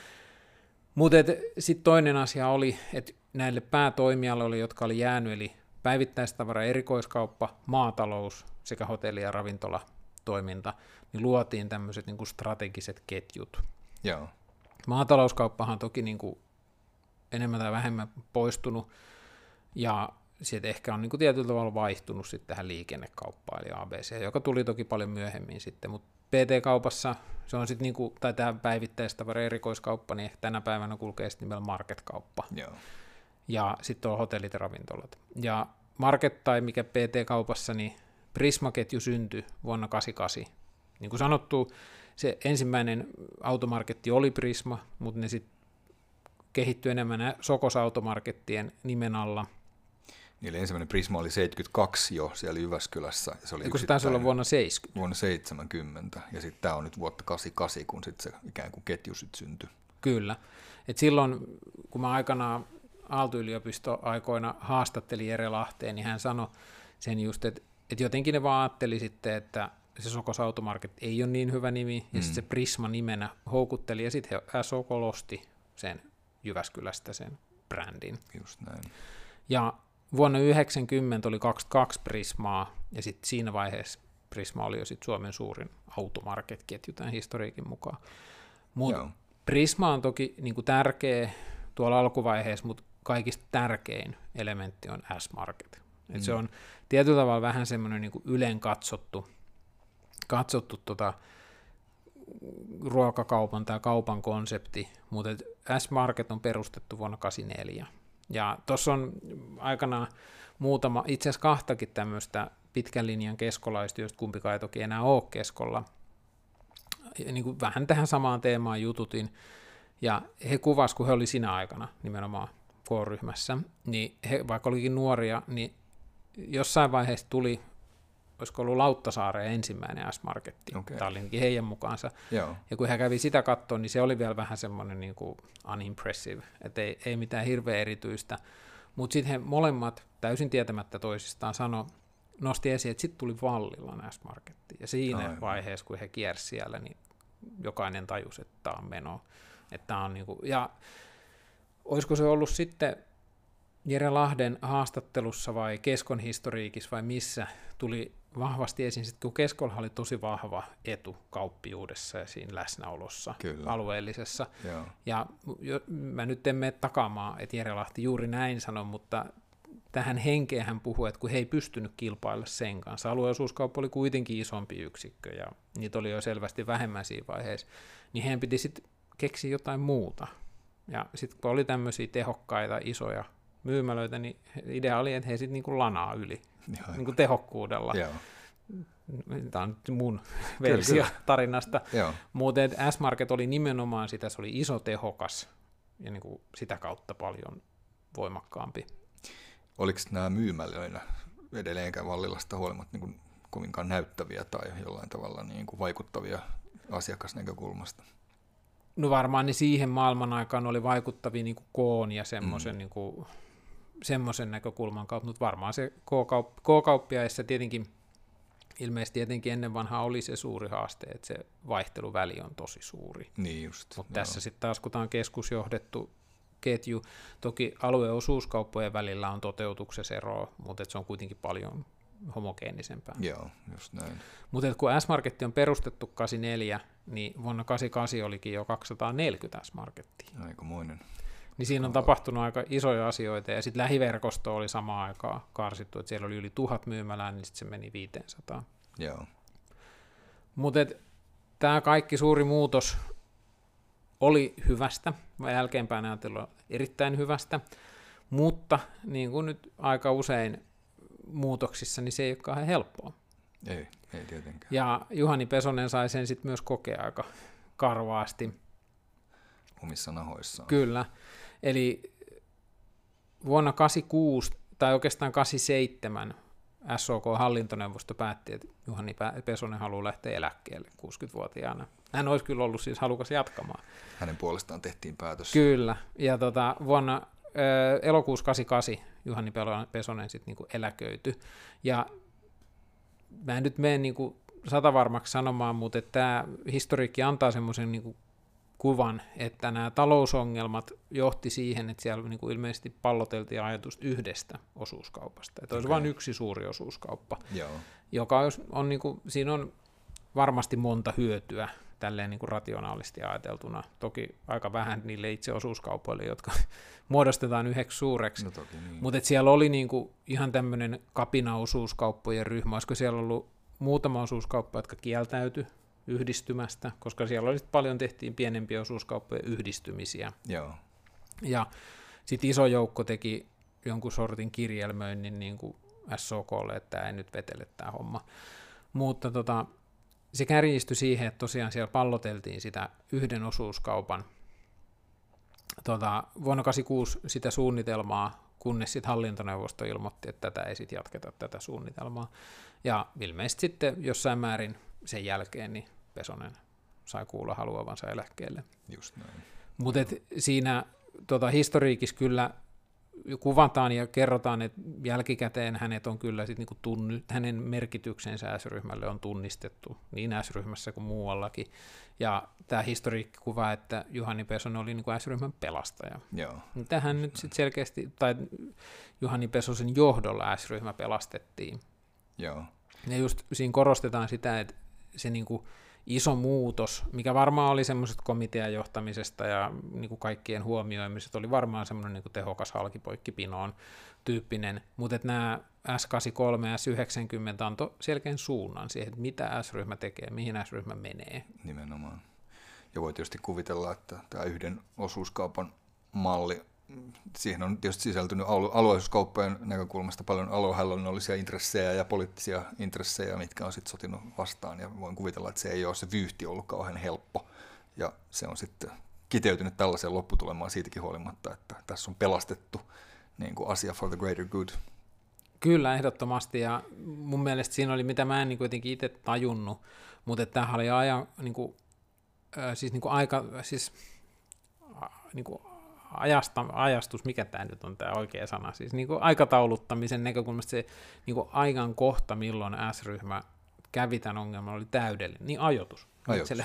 Mutta sitten toinen asia oli, että näille päätoimialoille, jotka oli jäänyt, eli päivittäistavara, erikoiskauppa, maatalous sekä hotelli ja ravintola, toiminta, niin luotiin tämmöiset niin kuin strategiset ketjut. Joo. Maatalouskauppahan on toki niin kuin enemmän tai vähemmän poistunut, ja sitten ehkä on niin kuin tietyllä tavalla vaihtunut sitten tähän liikennekauppaan, eli A B C, joka tuli toki paljon myöhemmin sitten, mutta P T-kaupassa se on sitten, niin kuin, tai tämä päivittäistavara erikoiskauppa, niin ehkä tänä päivänä kulkee sitten nimellä market-kauppa. Joo. Ja sitten on hotellit ja ravintolat. Ja market tai mikä P T-kaupassa, niin Prisma-ketju syntyi vuonna kahdeksankymmentäkahdeksan. Niin kuin sanottu, se ensimmäinen automarketti oli Prisma, mutta ne sitten kehittyi enemmän Sokos-automarkettien nimen alla. Eli ensimmäinen Prisma oli seitsemänkymmentäkaksi jo siellä Jyväskylässä. Ja se oli kun se taisi olla vuonna seitsemänkymmentä. Vuonna seitsemänkymmentä, ja sitten tämä on nyt vuotta kahdeksankymmentäkahdeksan, kun sitten se ikään kuin ketju sitten syntyi. Kyllä. Et silloin, kun mä aikanaan Aalto-yliopisto-aikoina haastattelin Jere Lahteen, niin hän sanoi sen just, että, että jotenkin ne vaan ajatteli sitten, että se Sokos Automarket ei ole niin hyvä nimi, ja mm. sitten se Prisma nimenä houkutteli, ja sitten S O K osti sen Jyväskylästä sen brändin. Just näin. Ja vuonna yhdeksänkymmentä oli kaksikymmentäkaksi Prismaa, ja sitten siinä vaiheessa Prisma oli jo sit Suomen suurin automarket-ketju tämän historiikin mukaan. Mutta Prisma on toki niinku tärkeä tuolla alkuvaiheessa, mutta kaikista tärkein elementti on S-Market. Et mm. Se on tietyllä tavalla vähän semmoinen niinku ylen katsottu, katsottu tota ruokakaupan tai kaupan konsepti, mutta S-Market on perustettu vuonna kahdeksankymmentäneljä. Ja tuossa on aikanaan muutama, itse asiassa kahtakin tämmöistä pitkän linjan keskolaista, joista kumpikaan ei toki enää ole keskolla. Ja niin kuin vähän tähän samaan teemaan jututin, ja he kuvasivat, kun he oli siinä aikana nimenomaan K-ryhmässä, niin he, vaikka olikin nuoria, niin jossain vaiheessa tuli, olisiko ollut Lauttasaareen ensimmäinen S-Marketti, okay. Tämä oli heidän mukaansa, Joo. Ja kun he kävi sitä katsoa, niin se oli vielä vähän semmoinen niin kuin unimpressive, että ei, ei mitään hirveän erityistä, mutta sitten he molemmat täysin tietämättä toisistaan sanoi, nosti esiin, että sitten tuli Vallilan S-Marketti, ja siinä Aivan. vaiheessa, kun he kiersi siellä, niin jokainen tajusi, että tämä on meno, että tämä on niin kuin, ja olisiko se ollut sitten Jere Lahden haastattelussa vai Keskon historiikissa vai missä tuli vahvasti esiin, sit kun Keskolla oli tosi vahva etu kauppiuudessa ja siinä läsnäolossa Kyllä. alueellisessa. Joo. Ja jo, mä nyt en mene takaamaan, että Jere Lahti juuri näin sanoi, mutta tähän henkeen hän puhui, että kun he ei pystynyt kilpailla sen kanssa. Alueosuuskauppa oli kuitenkin isompi yksikkö ja niitä oli jo selvästi vähemmän siinä vaiheessa, niin heidän piti sitten keksiä jotain muuta. Ja sitten kun oli tämmöisiä tehokkaita, isoja myymälöitä, niin idea oli, että he sitten niinku lanaa yli niinku tehokkuudella. Joo. Tämä on nyt mun versio kyllä, tarinasta. Mutta S-Market oli nimenomaan sitä, se oli iso, tehokas ja niinku sitä kautta paljon voimakkaampi. Oliko nämä myymälöinä edelleenkään Vallilasta huolimatta niin kovinkaan näyttäviä tai jollain tavalla niin kuin vaikuttavia asiakasnäkökulmasta? No varmaan ne siihen maailman aikaan oli vaikuttavia niin kuin koon ja semmoisen mm. niin kuin semmoisen näkökulman kautta, mutta varmaan se K-kaup- K-kauppiaissa tietenkin, ilmeisesti tietenkin ennen vanhaa oli se suuri haaste, että se vaihteluväli on tosi suuri. Niin just. Mutta tässä sitten taas, kun tämä on keskusjohdettu ketju, toki alueosuuskauppojen välillä on toteutuksessa eroa, mutta se on kuitenkin paljon homogeenisempää. Joo, just näin. Mutta kun S-Marketti on perustettu kahdeksankymmentäneljä, niin vuonna kahdeksankymmentäkahdeksan olikin jo kaksisataaneljäkymmentä S-Markettia. Aikamoinen. Niin siinä on tapahtunut aika isoja asioita, ja sitten lähiverkosto oli samaan aikaan karsittu, että siellä oli yli tuhat myymälää, niin sitten se meni viisisataa. Joo. Mutta tämä kaikki suuri muutos oli hyvästä, vai jälkeenpäin ajatellaan erittäin hyvästä, mutta niin kuin nyt aika usein muutoksissa, niin se ei ole kauhean helppoa. Ei, ei tietenkään. Ja Juhani Pesonen sai sen sitten myös kokea aika karvaasti. Omissa nahoissaan. Kyllä. Eli vuonna kahdeksankymmentäkuusi, tai oikeastaan kahdeksankymmentäseitsemän, S O K-hallintoneuvosto päätti, että Juhani Pesonen haluaa lähteä eläkkeelle kuusikymmentävuotiaana. Hän olisi kyllä ollut siis halukas jatkamaan. Hänen puolestaan tehtiin päätös. Kyllä. Ja tota, vuonna äh, elokuussa kahdeksankymmentäkahdeksan Juhani Pesonen sitten niinku eläköityi. Ja mä en nyt mene niinku satavarmaksi sanomaan, mutta tämä historiikki antaa semmoisen niinku kuvan, että nämä talousongelmat johti siihen, että siellä niin kuin ilmeisesti palloteltiin ajatusta yhdestä osuuskaupasta. Että olisi okay. vain yksi suuri osuuskauppa, Joo. joka on, on niin kuin, siinä on varmasti monta hyötyä tälleen niin kuin rationaalisesti ajateltuna. Toki aika vähän niille itse osuuskaupoille, jotka muodostetaan yhdeksi suureksi. No toki niin. Mutta siellä oli niin kuin ihan tämmöinen kapina-osuuskauppojen ryhmä. Olisiko siellä ollut muutama osuuskauppa, jotka kieltäytyi yhdistymästä, koska siellä oli paljon tehtiin pienempiä osuuskauppojen yhdistymisiä. Joo. Ja sitten iso joukko teki jonkun sortin kirjelmöinnin niin kuin S O K:lle, että tämä ei nyt vetele tämä homma. Mutta tota, se kärjistyi siihen, että tosiaan siellä palloteltiin sitä yhden osuuskaupan tota, vuonna kahdeksankymmentäkuusi sitä suunnitelmaa, kunnes sitten hallintoneuvosto ilmoitti, että tätä ei sitten jatketa tätä suunnitelmaa. Ja ilmeisesti sitten jossain määrin sen jälkeen niin Pesonen sai kuulla haluavansa eläkkeelle. Just näin. Mutta siinä tota, historiikissa kyllä kuvataan ja kerrotaan, että jälkikäteen hänet on kyllä sit niinku tunnu, hänen merkityksensä S-ryhmälle on tunnistettu niin S-ryhmässä kuin muuallakin. Ja tämä historiikki kuvaa, että Juhani Pesonen oli niinku S-ryhmän pelastaja. Joo. Tähän nyt sitten selkeästi, tai Juhani Pesosen johdolla S-ryhmä pelastettiin. Joo. Ja just siinä korostetaan sitä, että se niinku iso muutos, mikä varmaan oli semmoisesta komitean johtamisesta ja niin kuin kaikkien huomioimisesta, oli varmaan semmoinen niin kuin tehokas halkipoikkipinoon tyyppinen, mutta että nämä S kahdeksankymmentäkolme ja S yhdeksänkymmentä antoi selkeän suunnan siihen, että mitä S-ryhmä tekee, mihin S-ryhmä menee. Nimenomaan. Ja voi tietysti kuvitella, että tämä yhden osuuskaupan malli, siihen on tietysti sisältynyt alueellisuuskauppojen näkökulmasta paljon aluehallinnollisia intressejä ja poliittisia intressejä, mitkä on sitten sotinut vastaan, ja voin kuvitella, että se ei ole se vyyhti ollut kauhean helppo, ja se on sitten kiteytynyt tällaiseen lopputulemaan siitäkin huolimatta, että tässä on pelastettu niin kuin asia for the greater good. Kyllä, ehdottomasti, ja mun mielestä siinä oli, mitä mä en niin kuitenkin itse tajunnut, mutta tämähän oli ajan, niin kuin, äh, siis, niin kuin aika, siis äh, niin kuin Ajasta, ajastus, mikä tämä nyt on tämä oikea sana, siis niin kuin aikatauluttamisen näkökulmasta se niin kuin aikan kohta, milloin S-ryhmä kävi tämän ongelman, oli täydellinen, niin ajoitus. Ajoitus.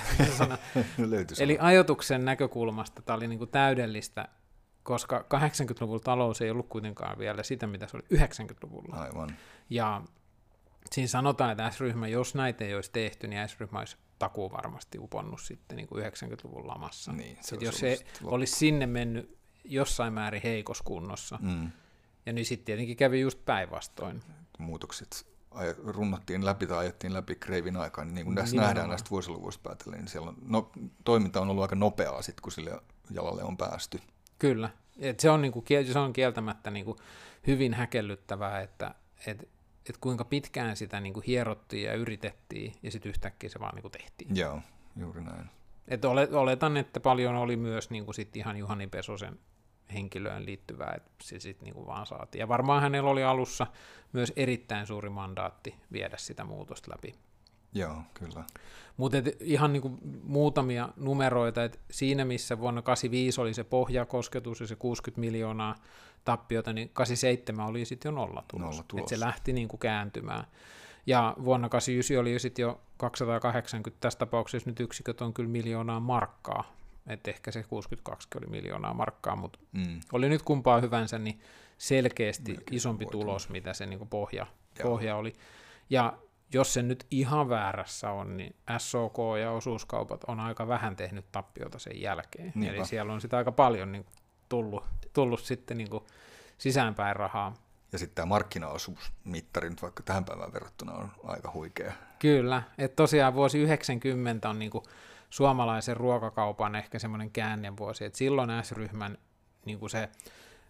Eli ajoituksen näkökulmasta tämä oli niin kuin täydellistä, koska kahdeksankymmentäluvulla talous ei ollut kuitenkaan vielä sitä, mitä se oli yhdeksänkymmentäluvulla. Aivan. Ja siinä sanotaan, että S-ryhmä, jos näitä ei olisi tehty, niin S-ryhmä olisi takuu varmasti uponnut sitten niin kuin yhdeksänkymmentäluvun lamassa. Niin, se jos se olisi sinne mennyt jossain määrin heikossa kunnossa. Mm. Ja niin sitten tietenkin kävi just päinvastoin. Muutokset runnottiin läpi tai ajettiin läpi kreivin aikaan, niin kuin tässä Nimenomaan. Nähdään näistä vuosiluvuista päätellen, niin siellä on, no, toiminta on ollut aika nopeaa sitten, kun sille jalalle on päästy. Kyllä, et se, on niinku, se on kieltämättä niinku hyvin häkellyttävää, että et, et kuinka pitkään sitä niinku hierottiin ja yritettiin, ja sitten yhtäkkiä se vaan niinku tehtiin. Joo, juuri näin. Et oletan, että paljon oli myös niinku sit ihan Juhani Pesosen henkilöön liittyvää, että se sitten niinku vaan saatiin. Ja varmaan hänellä oli alussa myös erittäin suuri mandaatti viedä sitä muutosta läpi. Joo, kyllä. Mutta ihan niinku muutamia numeroita, että siinä missä vuonna kahdeksankymmentäviisi oli se pohjakosketus ja se kuusikymmentä miljoonaa tappiota, niin kahdeksankymmentäseitsemän oli sitten jo nollatulos. nollatulos. Että se lähti niinku kääntymään. Ja vuonna kahdeksankymmentäyhdeksän oli jo sitten jo kaksisataakahdeksankymmentä, tässä tapauksessa nyt yksiköt on kyllä miljoonaa markkaa, että ehkä se kuusikymmentäkaksi oli miljoonaa markkaa, mutta mm. oli nyt kumpaa hyvänsä, niin selkeästi Melkein isompi voitu. tulos, mitä se niinku pohja, pohja oli. Ja jos se nyt ihan väärässä on, niin S O K ja osuuskaupat on aika vähän tehnyt tappiota sen jälkeen. Niinpä. Eli siellä on sitä aika paljon niin tullut, tullut sitten niin sisäänpäin rahaa. Ja sitten tämä markkinaosuusmittari nyt vaikka tähän päivään verrattuna on aika huikea. Kyllä, että tosiaan vuosi yhdeksänkymmentä on niin kuin suomalaisen ruokakaupan ehkä semmoinen käännevuosi, että silloin S-ryhmän niin kuin se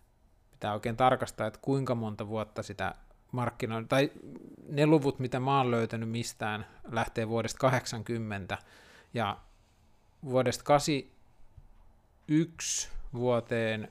pitää oikein tarkastaa, että kuinka monta vuotta sitä markkinoilla, tai ne luvut, mitä mä oon löytänyt mistään, lähtee vuodesta kahdeksankymmentä, ja vuodesta kahdeksankymmentäyksi vuoteen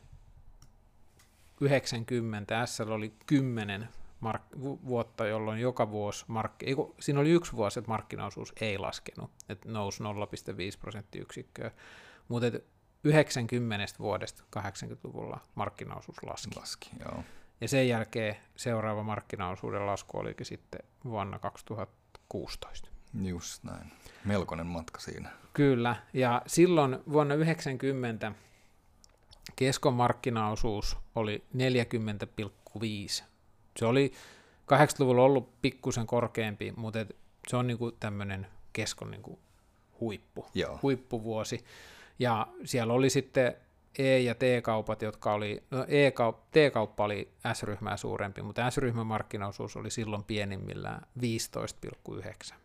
yhdeksänkymmentä S L oli kymmenen mark- vuotta, jolloin joka vuosi, mark- ei, siinä oli yksi vuosi, että markkinaosuus ei laskenut, että nousi nolla pilkku viisi prosenttiyksikköä, mutta yhdeksänkymmentä vuodesta kahdeksankymmentäluvulla markkinaosuus laski. laski joo. Ja sen jälkeen seuraava markkinaosuuden lasku olikin sitten vuonna kaksituhattakuusitoista. Just näin. Melkoinen matka siinä. Kyllä, ja silloin vuonna yhdeksänkymmentä Keskon markkinaosuus oli neljäkymmentä pilkku viisi. Se oli kahdeksankymmentäluvulla ollut pikkusen korkeampi, mutta se on niinku tämmöinen Keskon niin kuin huippu, Joo. huippuvuosi. Ja siellä oli sitten E- ja T-kaupat, jotka oli, no E-kaup- T-kauppa oli S-ryhmää suurempi, mutta S-ryhmän markkinaosuus oli silloin pienimmillään viisitoista pilkku yhdeksän.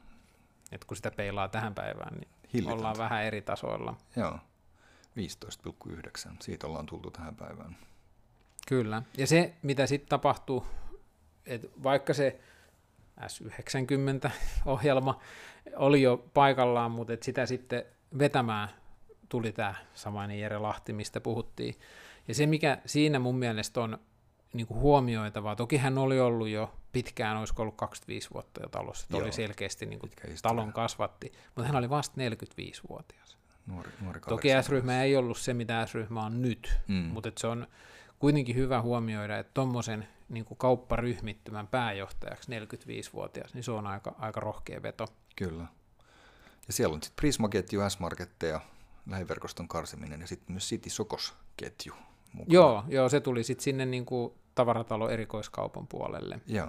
Et kun sitä peilaa tähän päivään, niin Hillitöntä. ollaan vähän eri tasoilla. Joo, viisitoista pilkku yhdeksän. Siitä ollaan tultu tähän päivään. Kyllä. Ja se, mitä sitten tapahtuu, että vaikka se S yhdeksänkymmentä-ohjelma oli jo paikallaan, mutta et sitä sitten vetämään tuli tämä samainen Jere Lahti, mistä puhuttiin. Ja se, mikä siinä mun mielestä on niin kuin huomioitavaa, toki hän oli ollut jo pitkään, olisiko ollut kaksikymmentäviisi vuotta jo talossa, että oli selkeästi niin kuin talon kasvatti, mutta hän oli vasta neljäkymmentäviisivuotias. Nuori, nuori toki S-ryhmä ei ollut se, mitä S-ryhmä on nyt, mm. mutta se on kuitenkin hyvä huomioida, että tuommoisen niin kuin kaupparyhmittymän pääjohtajaksi neljäkymmentäviisivuotias, niin se on aika, aika rohkea veto. Kyllä. Ja siellä on sitten Prisma-ketju, S-marketteja, lähiverkoston karsiminen ja sitten myös City Sokos-ketju mukana. Joo, joo, se tuli sitten sinne niin kuin tavaratalo erikoiskaupan puolelle. Joo.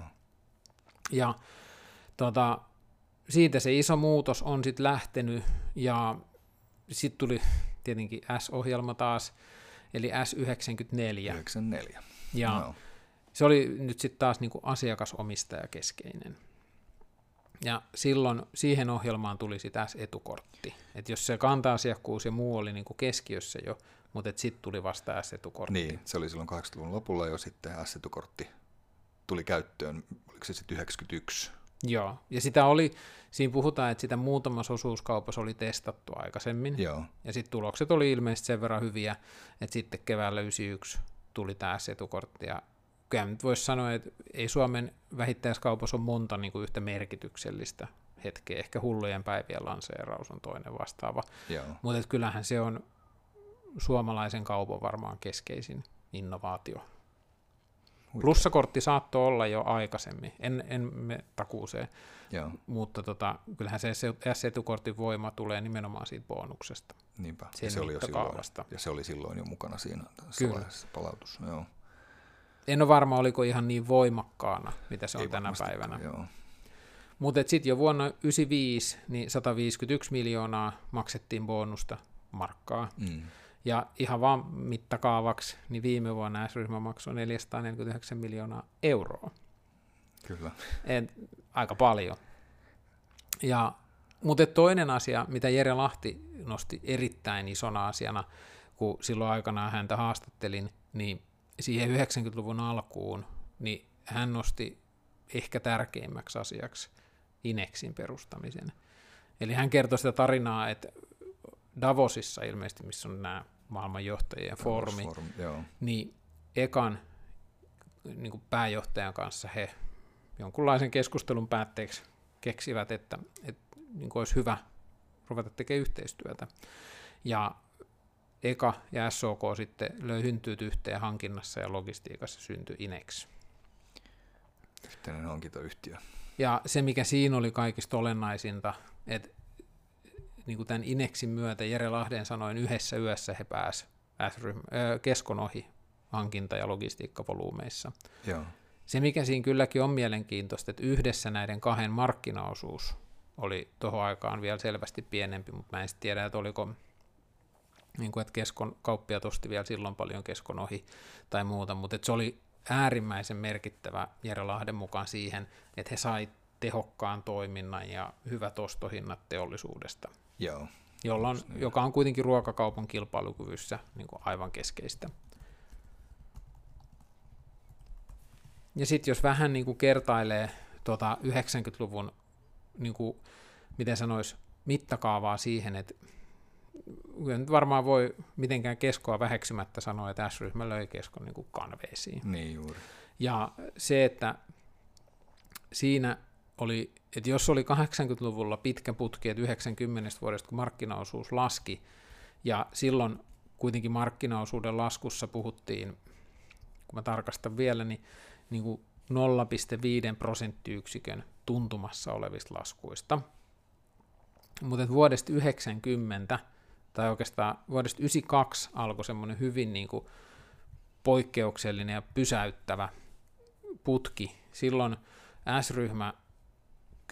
Ja tota, siitä se iso muutos on sitten lähtenyt, ja sitten tuli tietenkin S-ohjelma taas, eli S yhdeksänkymmentäneljä. yhdeksänkymmentäneljä. Ja no. se oli nyt sitten taas niinku asiakasomistajakeskeinen. Ja silloin siihen ohjelmaan tuli sitten S-etukortti. Että jos se kanta-asiakkuus ja muu oli niinku keskiössä jo, mutta sitten tuli vasta S-etukortti. Niin, se oli silloin kahdeksankymmentäluvun lopulla jo sitten S-etukortti tuli käyttöön, oliko se sitten yhdeksänkymmentäyksi? Joo, ja sitä oli, siinä puhutaan, että sitä muutamassa osuuskaupassa oli testattu aikaisemmin, Joo. ja sitten tulokset oli ilmeisesti sen verran hyviä, että sitten keväällä yhdeksänkymmentäyksi tuli tämä S-etukortti, ja kyllä nyt voisi sanoa, että ei Suomen vähittäiskaupassa ole monta niin kuin yhtä merkityksellistä hetkeä, ehkä hullujen päivien lanseeraus on toinen vastaava, mutta kyllähän se on suomalaisen kaupan varmaan keskeisin innovaatio. Plussakortti saattoi olla jo aikaisemmin, en, en me takuuseen, Joo. mutta tota, kyllähän se S-etukortin voima tulee nimenomaan siitä bonuksesta. Niinpä, ja se, oli jo silloin, ja se oli silloin jo mukana siinä salaisessa palautus. Joo. En ole varma, oliko ihan niin voimakkaana, mitä se on Ei tänä päivänä. Joo. Mutta sitten jo vuonna yhdeksänkymmentäviisi niin sata viisikymmentäyksi miljoonaa maksettiin bonusta markkaa. Mm. Ja ihan vaan mittakaavaksi, niin viime vuonna S-ryhmä maksoi neljäsataaneljäkymmentäyhdeksän miljoonaa euroa. Kyllä. Et, aika paljon. Ja, mutta toinen asia, mitä Jere Lahti nosti erittäin isona asiana, kun silloin aikanaan häntä haastattelin, niin siihen yhdeksänkymmentäluvun alkuun, niin hän nosti ehkä tärkeimmäksi asiaksi Inexin perustamisen. Eli hän kertoi sitä tarinaa, että Davosissa ilmeisesti, missä on nämä maailmanjohtajien foorumi, niin ekan niin kuin pääjohtajan kanssa he jonkunlaisen keskustelun päätteeksi keksivät, että, että niin kuin olisi hyvä ruveta tekemään yhteistyötä. Ja Eka ja S O K sitten löi hynttyyt yhteen hankinnassa ja logistiikassa syntyi Inex. Yhteinen hankintayhtiö. Ja se, mikä siinä oli kaikista olennaisinta, että niin kuin tämän Inexin myötä Jere Lahden sanoin, yhdessä yössä he pääsivät Keskon ohi hankinta- ja logistiikkavolyymeissa. Joo. Se, mikä siinä kylläkin on mielenkiintoista, että yhdessä näiden kahden markkinaosuus oli tuohon aikaan vielä selvästi pienempi, mutta mä en tiedä, että oliko, niin kuin, että Keskon kauppiaat osti vielä silloin paljon Keskon ohi tai muuta, mutta että se oli äärimmäisen merkittävä Jere Lahden mukaan siihen, että he sai tehokkaan toiminnan ja hyvät ostohinnat teollisuudesta. Joo. Jolloin, joka on kuitenkin ruokakaupan kilpailukyvyssä niin kuin aivan keskeistä. Ja sitten jos vähän niin kuin kertailee tuota yhdeksänkymmentäluvun, niin kuin, miten sanoisi, mittakaavaa siihen, että nyt varmaan voi mitenkään Keskoa väheksymättä sanoa, että S-ryhmä löi Keskon niin kuin kanveesiin. Niin juuri. Ja se, että siinä oli, että jos oli kahdeksankymmentäluvulla pitkä putki, että yhdeksänkymmentä vuodesta, kun markkinaosuus laski, ja silloin kuitenkin markkinaosuuden laskussa puhuttiin, kun mä tarkastan vielä, niin, niin kuin nolla pilkku viisi prosenttiyksikön tuntumassa olevista laskuista. Mutta vuodesta yhdeksänkymmentä, tai oikeastaan vuodesta yhdeksänkymmentäkaksi alkoi semmoinen hyvin niin kuin poikkeuksellinen ja pysäyttävä putki. Silloin S-ryhmä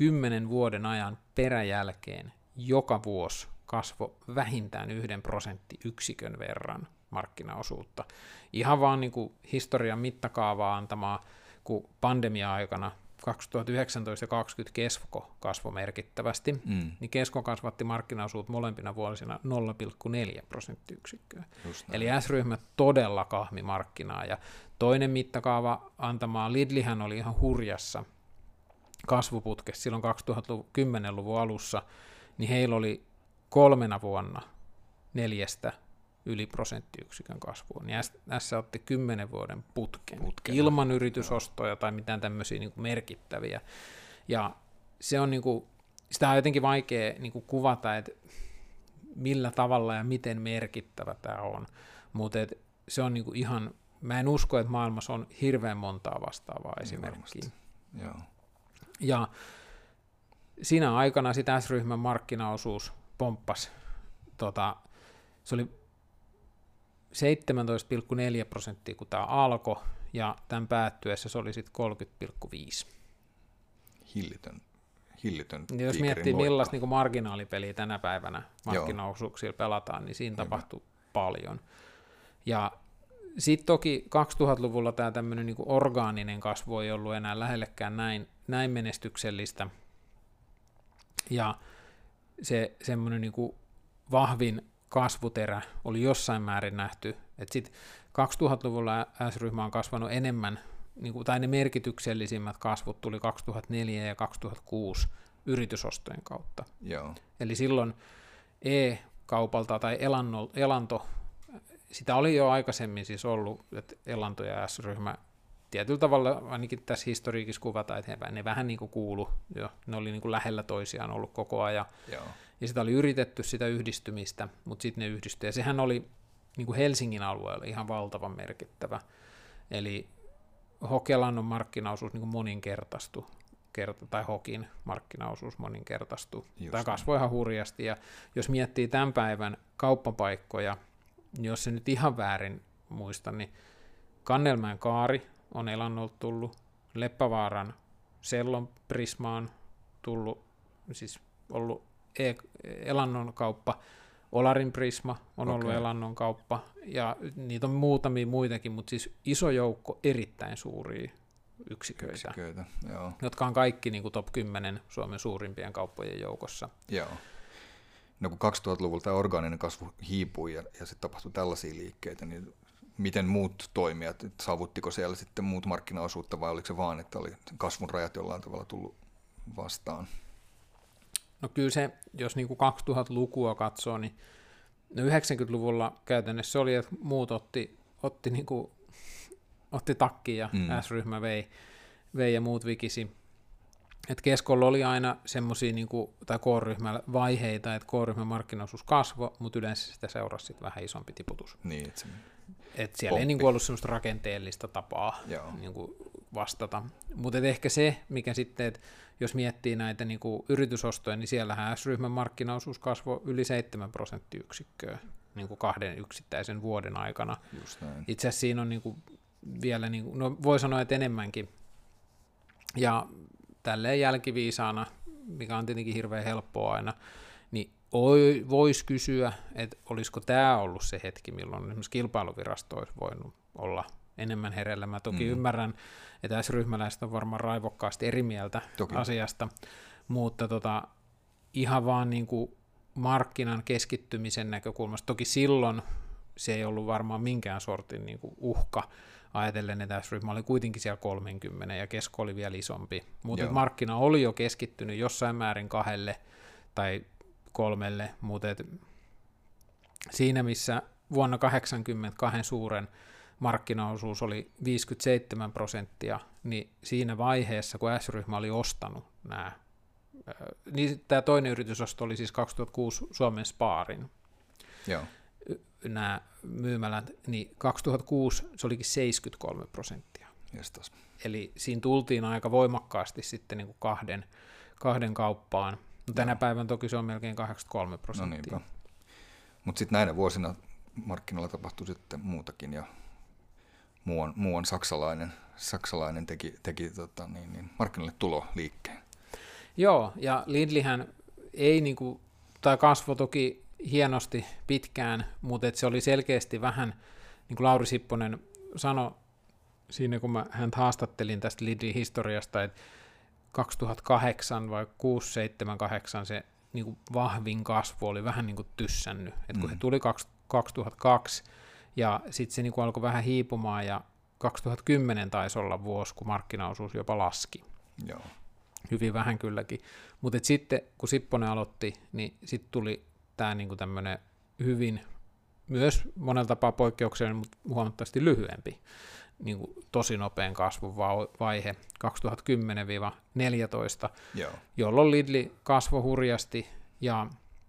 kymmenen vuoden ajan peräjälkeen joka vuosi kasvoi vähintään yhden prosenttiyksikön verran markkinaosuutta. Ihan vaan niin kuin historian mittakaavaa antamaa, kun pandemia-aikana kaksituhattayhdeksäntoista ja kaksituhattakaksikymmentä Kesko kasvoi merkittävästi, mm. niin Kesko kasvatti markkinaosuutta molempina vuosina nolla pilkku neljä prosenttiyksikköä. Eli S-ryhmä todella kahmi markkinaa. Ja toinen mittakaava antamaa Lidlihän oli ihan hurjassa kasvuputkessa silloin kaksituhattakymmenluvun alussa, niin heillä oli kolmena vuonna neljästä yli prosenttiyksikön kasvua, niin S otti kymmenen vuoden putken, Putkena. ilman yritysostoja tai mitään tämmöisiä niin kuin merkittäviä. Ja se on, niin kuin, sitä on jotenkin vaikea niin kuin kuvata, että millä tavalla ja miten merkittävä tämä on, mutta se on niin kuin ihan, mä en usko, että maailmassa on hirveän montaa vastaavaa niin esimerkkiä. Joo. Ja siinä aikana sitä S-ryhmän markkinaosuus pomppasi, tota, se oli seitsemäntoista pilkku neljä prosenttia, kun tämä alkoi, ja tämän päättyessä se oli sitten kolmekymmentä pilkku viisi. Hillitön, hillitön ja jos miettii, loikka. millaista niin marginaalipeliä tänä päivänä markkinaosuuksilla pelataan, niin siinä tapahtuu paljon. Ja sitten toki kaksituhattaluvulla tämä tämmöinen niin orgaaninen kasvu ei ollut enää lähellekään näin, näin menestyksellistä, ja se semmoinen niin kuin vahvin kasvuterä oli jossain määrin nähty, että sitten kaksituhattaluvulla S-ryhmä on kasvanut enemmän, niin kuin, tai ne merkityksellisimmät kasvut tuli kaksituhattaneljä ja kaksituhattakuusi yritysostojen kautta. Joo. Eli silloin e-kaupalta tai elanno, elanto, sitä oli jo aikaisemmin siis ollut, että elanto ja S-ryhmä tietyllä tavalla ainakin tässä historiikissa kuvataan, että ne vähän niin kuin kuulu, jo, ne oli niin kuin lähellä toisiaan ollut koko ajan. Joo. Ja sitä oli yritetty sitä yhdistymistä, mutta sitten ne yhdistyi. Ja sehän oli niin kuin Helsingin alueella ihan valtavan merkittävä. Eli Hokelannon markkinaosuus niin kuin moninkertaistui, kerta, tai Hokin markkinaosuus moninkertaistui. Tämä kasvoi ihan hurjasti. Ja jos miettii tämän päivän kauppapaikkoja, niin jos se nyt ihan väärin muista, niin Kannelmäen Kaari on Elannolta tullut, Leppävaaran Sellon Prisma on tullut, siis ollut e- Elannon kauppa, Olarin Prisma on okay. ollut Elannon kauppa, ja niitä on muutamia muitakin, mutta siis iso joukko erittäin suuria yksiköitä, yksiköitä joo. jotka on kaikki niin kuin top kymmenen Suomen suurimpien kauppojen joukossa. Joo. No kun kaksituhattaluvulla tämä orgaaninen kasvu hiipui ja, ja sitten tapahtui tällaisia liikkeitä, niin miten muut toimijat, saavuttiko siellä sitten muut markkinaosuutta vai oliko se vaan, että oli kasvun rajat jollain tavalla tullut vastaan? No kyllä se, jos niin kuin kaksituhattalukua katsoo, niin no yhdeksänkymmentäluvulla käytännössä oli, että muut otti, otti, niin kuin, otti takki ja mm. S-ryhmä vei, vei ja muut vikisi. Et Keskolla oli aina semmoisia, niin kuin, tai K-ryhmällä vaiheita, että K-ryhmän markkinaosuus kasvoi, mutta yleensä sitä seurasi sit vähän isompi tiputus. Niin, että se et siellä ei niin kuin ollut semmoista rakenteellista tapaa niin kuin vastata. Mutta ehkä se, mikä sitten, että jos miettii näitä niin kuin yritysostoja, niin siellähän S-ryhmän markkinaosuus kasvoi yli seitsemän prosenttiyksikköä niin kuin kahden yksittäisen vuoden aikana. Itse asiassa siinä on niin kuin vielä, niin kuin, no voi sanoa, että enemmänkin. Ja tälleen jälkiviisaana, mikä on tietenkin hirveän helppoa aina, niin voisi kysyä, että olisiko tämä ollut se hetki, milloin esimerkiksi kilpailuvirasto olisi voinut olla enemmän hereillä. Mä toki mm. ymmärrän, että S-ryhmäläiset on varmaan raivokkaasti eri mieltä toki. asiasta, mutta tota, ihan vaan niin kuin markkinan keskittymisen näkökulmasta, toki silloin se ei ollut varmaan minkään sortin niin kuin uhka, ajatellen, että S-ryhmä oli kuitenkin siellä kolmekymmentä ja Kesko oli vielä isompi, mutta markkina oli jo keskittynyt jossain määrin kahdelle tai kolmelle, mutta siinä missä vuonna kahdeksankymmentä kahden suuren markkinaosuus oli viisikymmentäseitsemän prosenttia, niin siinä vaiheessa, kun S-ryhmä oli ostanut nämä, niin tämä toinen yritysosto oli siis kaksituhattakuusi Suomen Sparin, Joo. nämä myymälät, niin kaksituhattakuusi se olikin seitsemänkymmentäkolme prosenttia. Jestas. Eli siinä tultiin aika voimakkaasti sitten niin kuin kahden, kahden kauppaan. No, tänä no. päivän toki se on melkein kahdeksankymmentäkolme prosenttia. No mutta sitten näinä vuosina markkinoilla tapahtui sitten muutakin, ja muuan, muuan saksalainen, saksalainen teki, teki tota, niin, niin, markkinoille tulo liikkeen. Joo, ja Lidlihän ei, niin kuin, tai kasvoi toki hienosti pitkään, mutta et se oli selkeästi vähän, niin kuin Lauri Sipponen sanoi siinä, kun mä häntä haastattelin tästä Lidlin historiasta, että kaksituhattakahdeksan vai kuusi seitsemän kahdeksan se niin kuin vahvin kasvu oli vähän niin kuin tyssännyt, että kun mm. he tuli kaksituhattakaksi, ja sitten se niin kuin alkoi vähän hiipumaan, ja kaksituhattakymmenen taisi olla vuosi, kun markkinaosuus jopa laski. Joo. Hyvin vähän kylläkin. Mutta sitten, kun Sipponen aloitti, niin sitten tuli tämä niinku tämmöinen hyvin, myös monella tapaa poikkeuksellinen, mutta huomattavasti lyhyempi, niinku tosi nopean kasvun vaihe kaksituhattakymmenen neljätoista, Joo. jolloin Lidli kasvoi hurjasti, ja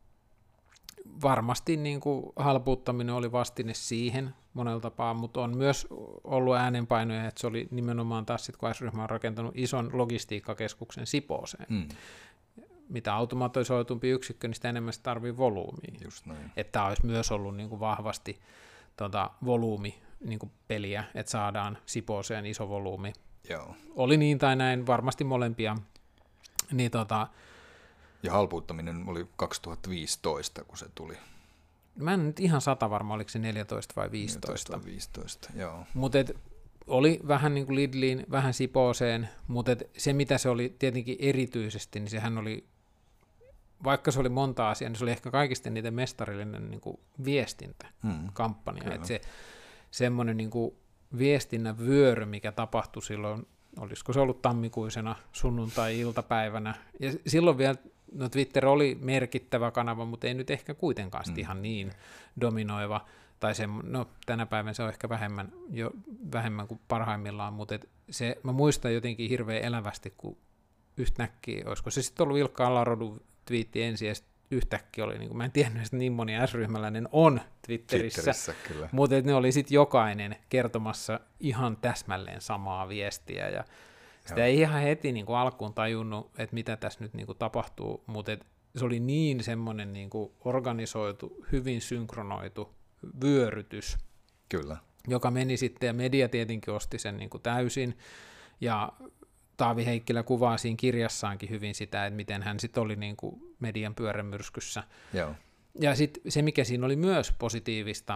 varmasti niinku halpuuttaminen oli vastine siihen monella tapaa, mutta on myös ollut äänenpainoja, että se oli nimenomaan taas sitten, kun S-ryhmä on rakentanut ison logistiikkakeskuksen Sipooseen. Mm. Mitä automatisoitumpi yksikkö, niin sitä enemmän se tarvii volyymia. Just näin. Että olisi myös ollut niin kuin vahvasti tota, volyymi niin kuin peliä, että saadaan Sipooseen iso volyymi. Joo. Oli niin tai näin, varmasti molempia. Niin, tota, ja halpuuttaminen oli kaksituhattaviisitoista, kun se tuli. Mä en nyt ihan sata varma, oliko se neljätoista vai viisitoista. neljätoista viisitoista, joo. Mutta oli vähän niin kuin Lidliin, vähän Sipooseen, mutta se mitä se oli tietenkin erityisesti, niin sehän oli, vaikka se oli monta asiaa, niin se oli ehkä kaikista niiden mestarillinen niin kuin viestintäkampanja. Hmm. Että se semmoinen niin kuin viestinnän vyöry, mikä tapahtui silloin, olisiko se ollut tammikuisena sunnuntai-iltapäivänä, ja silloin vielä no Twitter oli merkittävä kanava, mutta ei nyt ehkä kuitenkaan mm. ihan niin dominoiva, tai se, no tänä päivänä se on ehkä vähemmän, jo vähemmän kuin parhaimmillaan, mutta et se, mä muistan jotenkin hirveän elävästi, kun yhtäkkiä, olisiko se sitten ollut Ilkka Alarodun twiitti ensin, ja yhtäkkiä oli, niin kuin, mä en tiennyt, että niin moni S-ryhmäläinen on Twitterissä, Twitterissä mutta ne oli sitten jokainen kertomassa ihan täsmälleen samaa viestiä, ja sitä Joo. ei ihan heti niin kuin alkuun tajunnut, että mitä tässä nyt niin kuin tapahtuu, mutta et se oli niin semmoinen niin kuin organisoitu, hyvin synkronoitu vyörytys, Kyllä. joka meni sitten, ja media tietenkin osti sen niin kuin täysin, ja Taavi Heikkilä kuvaa siinä kirjassaankin hyvin sitä, että miten hän sitten oli niin kuin median pyörämyrskyssä. Joo. Ja sitten se, mikä siinä oli myös positiivista,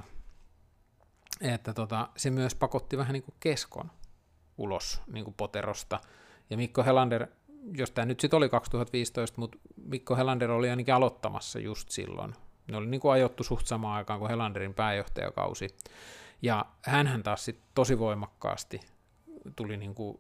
että tota, se myös pakotti vähän niin kuin Keskon ulos niin kuin poterosta. Ja Mikko Helander, jos tämä nyt sitten oli kaksituhattaviisitoista, mutta Mikko Helander oli ainakin aloittamassa just silloin. Ne oli niin kuin ajoittu suht samaan aikaan kuin Helanderin pääjohtajakausi. Ja hänhän taas sitten tosi voimakkaasti tuli niin kuin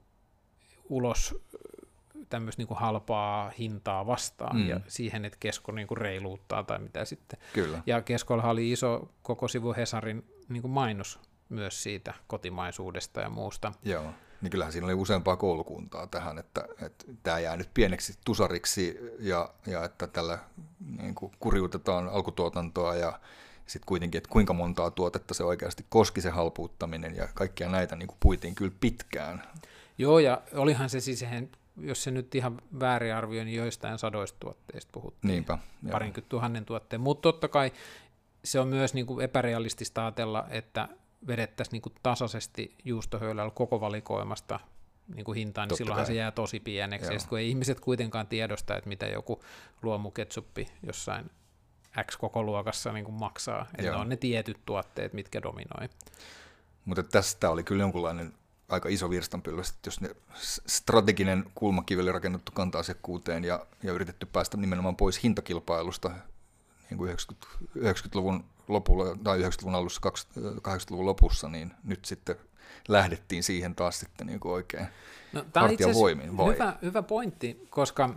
ulos tämmöistä niin kuin halpaa hintaa vastaan mm. ja siihen, että Kesko niin kuin reiluuttaa tai mitä sitten. Kyllä. Ja Keskolla oli iso koko sivu Hesarin niin kuin mainos myös siitä kotimaisuudesta ja muusta. Joo, niin kyllähän siinä oli useampaa koulukuntaa tähän, että, että tämä jää nyt pieneksi tusariksi ja, ja että tällä niin kuin kurjuutetaan alkutuotantoa ja sitten kuitenkin, että kuinka montaa tuotetta se oikeasti koski se halpuuttaminen ja kaikkia näitä niin kuin puitiin kyllä pitkään. Joo, ja olihan se siis, jos se nyt ihan väärin arvioi, niin joistain sadoista tuotteista puhuttiin. Niinpä. Parinkymmentä tuhannen tuotteen, mutta totta kai se on myös niin kuin epärealistista ajatella, että vedettäisiin niin kuin tasaisesti juustohöylällä koko valikoimasta niin kuin hintaan, niin totta silloinhan kai. Se jää tosi pieneksi. Ja kun ei ihmiset kuitenkaan tiedosta, että mitä joku luomuketsuppi jossain X-kokoluokassa niin kuin maksaa, että ne on ne tietyt tuotteet, mitkä dominoi. Mutta tästä oli kyllä jonkunlainen aika iso virstanpylväs, että jos ne strateginen kulmakivi oli rakennettu kanta-asiakkuuteen ja, ja yritetty päästä nimenomaan pois hintakilpailusta niin kuin yhdeksänkymmentäluvun lopulla tai yhdeksänkymmentäluvun alussa, kahdeksankymmentäluvun lopussa, niin nyt sitten lähdettiin siihen taas sitten niin kuin oikein no, hartiavoimin. Vai? Hyvä, hyvä pointti, koska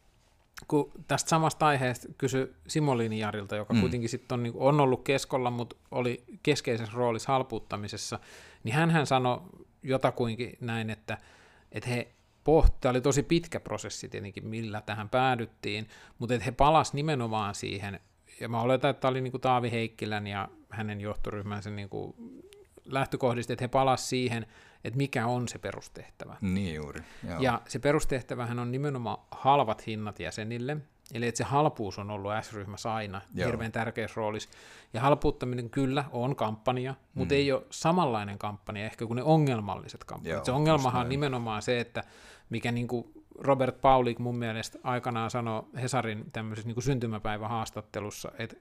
kun tästä samasta aiheesta kysyi Simo Linjarilta, joka mm. kuitenkin sitten on, on ollut Keskolla, mutta oli keskeisessä roolissa halpuuttamisessa, niin hänhän sanoi jotakuinkin näin, että, että he pohti, tämä oli tosi pitkä prosessi tietenkin, millä tähän päädyttiin, mutta että he palasivat nimenomaan siihen, ja mä oletan, että tämä oli niin kuin Taavi Heikkilän ja hänen johtoryhmänsä niin kuin lähtökohdista, että he palasivat siihen, että mikä on se perustehtävä. Niin juuri. Joo. Ja se perustehtävähän on nimenomaan halvat hinnat jäsenille, eli että se halpuus on ollut S-ryhmässä aina Joo. hirveän tärkeässä roolissa. Ja halpuuttaminen kyllä on kampanja, mutta mm. ei ole samanlainen kampanja ehkä kuin ne ongelmalliset kampanjat. Joo, se ongelmahan on nimenomaan se, että mikä niin kuin Robert Paulik mun mielestä aikanaan sanoi Hesarin tämmöisessä niin kuin syntymäpäivähaastattelussa, että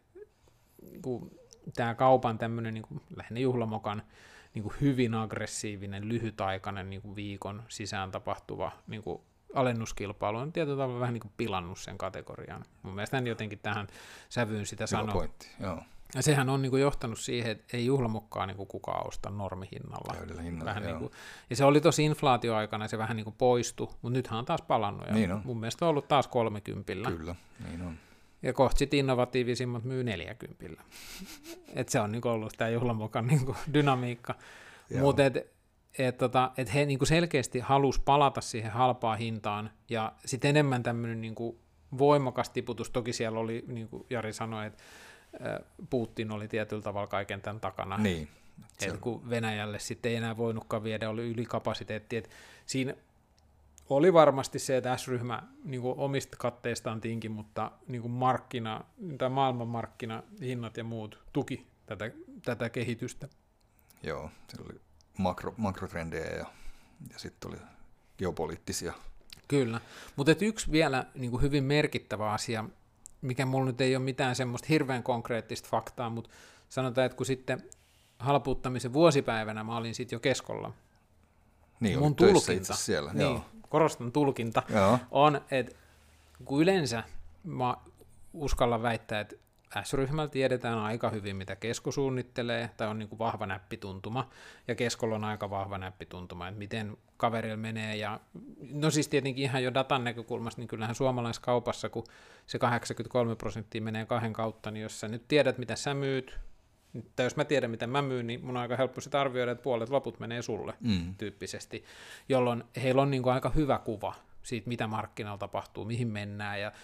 tämä kaupan tämmöinen niin kuin, lähinnä juhlamokan niin kuin hyvin aggressiivinen, lyhytaikainen niin kuin viikon sisään tapahtuva niin kuin alennuskilpailu on tietyllä tavalla vähän niin kuin pilannut sen kategorian. Mun mielestä hän jotenkin tähän sävyyn sitä sanoo. Pointti, joo. Ja sehän on niin kuin johtanut siihen, että ei juhlamokkaa niin kuin kukaan osta normihinnalla. Hinnalla, vähän niin kuin, ja se oli tosi inflaatioaikana, se vähän niin kuin poistui, mutta nythän on taas palannut. Ja niin on. Mun mielestä on ollut taas kolmekympillä. Kyllä, niin on. Ja kohta sitten innovatiivisimmat myy neljäkympillä. Et se on niin kuin ollut tämä juhlamokan niin kuin dynamiikka. Mutta et, et, tota, et he niin kuin selkeästi halusi palata siihen halpaan hintaan, ja sitten enemmän tämmöinen niin kuin voimakas tiputus. Toki siellä oli, niin kuin Jari sanoi, että Putin oli tietyllä tavalla kaiken tämän takana. Niin. Et kun Venäjälle sitten ei enää voinutkaan viedä, oli ylikapasiteetti. Et siinä oli varmasti se, että S-ryhmä niin kuin omista katteistaan tinki, mutta niin kuin markkina, tai maailmanmarkkinahinnat ja muut tuki tätä, tätä kehitystä. Joo, se oli makro, makrotrendejä ja, ja sitten oli geopoliittisia. Kyllä, mutta yksi vielä niin kuin hyvin merkittävä asia, mikä mulla nyt ei ole mitään semmoista hirveän konkreettista faktaa, mutta sanotaan, että kun sitten halpuuttamisen vuosipäivänä mä olin sitten jo Keskolla. Niin, mun töissä itse siellä. Niin, joo. korostan tulkinta, joo. on, että kun yleensä mä uskallan väittää, että S-ryhmällä tiedetään aika hyvin, mitä Kesko suunnittelee, tai on niin kuin vahva näppituntuma, ja Keskolla on aika vahva näppituntuma, että miten kaverilla menee, ja no siis tietenkin ihan jo datan näkökulmasta, niin kyllähän suomalaiskaupassa, kun se kahdeksankymmentäkolme prosenttia menee kahden kautta, niin jos sä nyt tiedät, mitä sä myyt, tai jos mä tiedän, mitä mä myyn, niin mun on aika helppo sitä arvioida, että puolet loput menee sulle mm. tyyppisesti, jolloin heillä on niin kuin aika hyvä kuva siitä, mitä markkinoilla tapahtuu, mihin mennään, ja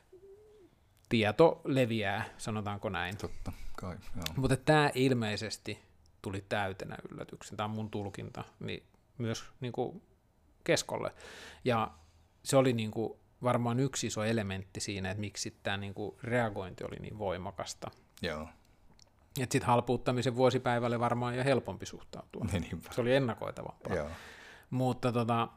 tieto leviää, sanotaanko näin. Totta kai, joo. Mutta tämä ilmeisesti tuli täytenä yllätyksen, tämä on mun tulkinta, niin myös niin kuin Keskolle. Ja se oli niin kuin varmaan yksi iso elementti siinä, että miksi tämä niin kuin reagointi oli niin voimakasta. Joo. Että sitten halpuuttamisen vuosipäivälle varmaan jo helpompi suhtautua. Niinpä. Se oli ennakoitavampaa. Joo. Mutta tota,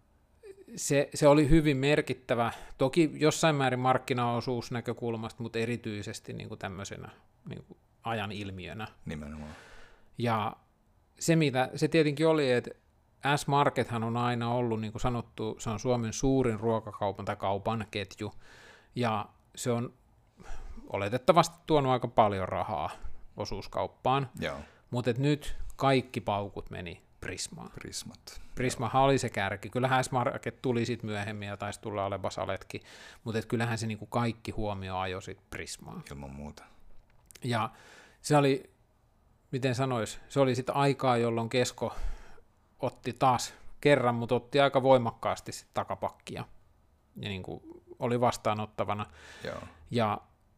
se, se oli hyvin merkittävä, toki jossain määrin markkinaosuus näkökulmasta, mutta erityisesti niin kuin tämmöisenä niin kuin ajan ilmiönä. Nimenomaan. Ja se, mitä se tietenkin oli, että S-Markethan on aina ollut, niin kuin sanottu, se on Suomen suurin ruokakaupan tai kaupan ketju, ja se on oletettavasti tuonut aika paljon rahaa osuuskauppaan, mutta nyt kaikki paukut meni Prismaan. Prismat. Prismahan oli se kärki. Kyllähän S-Market tuli sitten myöhemmin ja taisi tulla Aleba Saletkin, mutta kyllähän se niinku kaikki huomio ajoi sitten Prismaan. Ilman muuta. Ja se oli, miten sanois, se oli sitten aikaa, jolloin Kesko otti taas kerran, mutta otti aika voimakkaasti sit takapakkia ja niinku oli vastaanottavana. Joo. Ja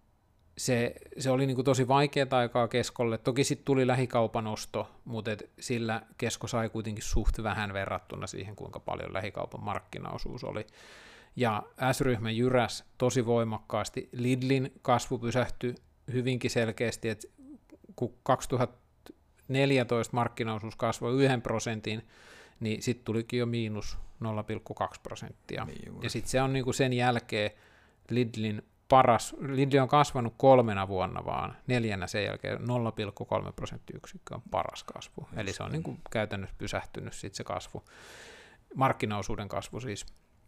Se, se oli niin kuin tosi vaikeaa aikaa Keskolle. Toki sitten tuli lähikaupan osto, mutta et sillä Kesko sai kuitenkin suht vähän verrattuna siihen, kuinka paljon lähikaupan markkinaosuus oli. Ja S-ryhmä jyräs tosi voimakkaasti. Lidlin kasvu pysähtyi hyvinkin selkeästi, että kun kaksituhattaneljätoista markkinaosuus kasvoi yhden prosentin, niin sitten tulikin jo miinus nolla pilkku kaksi prosenttia. Niin ja sitten se on niin kuin sen jälkeen Lidlin paras, Lidl on kasvanut kolmena vuonna vaan, neljänä sen jälkeen nolla pilkku kolme prosenttiyksikköä on paras kasvu. Just. Eli se on niin kuin käytännössä pysähtynyt sit se kasvu, markkinaosuuden kasvu siis.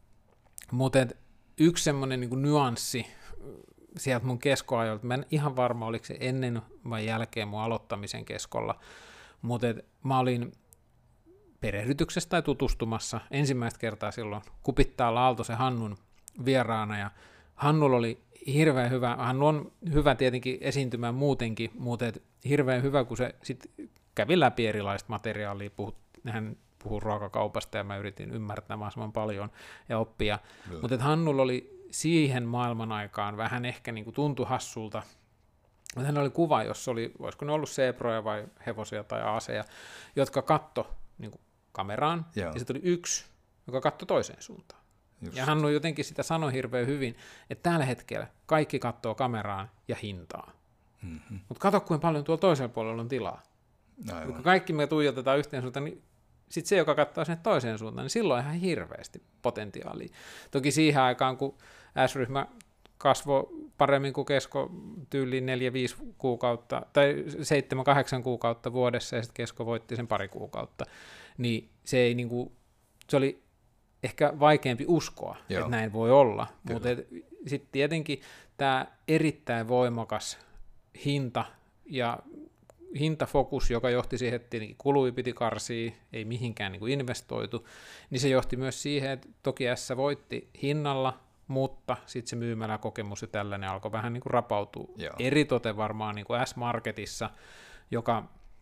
Mutta yksi semmoinen niin kuin nyanssi sieltä mun keskoajolta, mä en ihan varma oliko se ennen vai jälkeen mun aloittamisen Keskolla, mutta mä olin perehdytyksessä tai tutustumassa ensimmäistä kertaa silloin Kupittaalla Aaltosen Hannun vieraana, ja Hannulla oli hirveän hyvä, Hannu on hyvä tietenkin esiintymään muutenkin, mutta hirveän hyvä, kun se sitten kävi läpi erilaista materiaalia, puhut, hän puhui ruokakaupasta ja mä yritin ymmärtää mahdollisimman paljon ja oppia, no. Mutta Hannulla oli siihen maailman aikaan vähän ehkä niin kuin tuntui hassulta, mutta hän oli kuva, jossa oli, voisiko ne ollut seeproja vai hevosia tai aaseja, jotka katto niin kuin kameraan, Joo. ja sitten oli yksi, joka katsoi toiseen suuntaan. Just. Ja Hannu jotenkin sitä sanoi hirveän hyvin, että tällä hetkellä kaikki katsoo kameraan ja hintaa. Mm-hmm. Mutta katso, kuinka paljon tuolla toisella puolella on tilaa. Kaikki me tuijotetaan yhteen suuntaan, niin sitten se, joka katsoo sinne toiseen suuntaan, niin silloin on ihan hirveästi potentiaalia. Toki siihen aikaan, kun S-ryhmä kasvoi paremmin kuin Kesko tyyliin neljä viisi kuukautta, tai seitsemän kahdeksan kuukautta vuodessa, ja sitten Kesko voitti sen pari kuukautta, niin se ei niinku, se oli ehkä vaikeampi uskoa, Joo. että näin voi olla, Kyllä. mutta sitten tietenkin tämä erittäin voimakas hinta ja hintafokus, joka johti siihen, että tietenkin kului piti karsia, ei mihinkään niin kuin investoitu, niin se johti myös siihen, että toki S voitti hinnalla, mutta sitten se myymäläkokemus ja tällainen alkoi vähän niin kuin rapautua. Joo. Eritoten varmaan niin kuin S-Marketissa, joka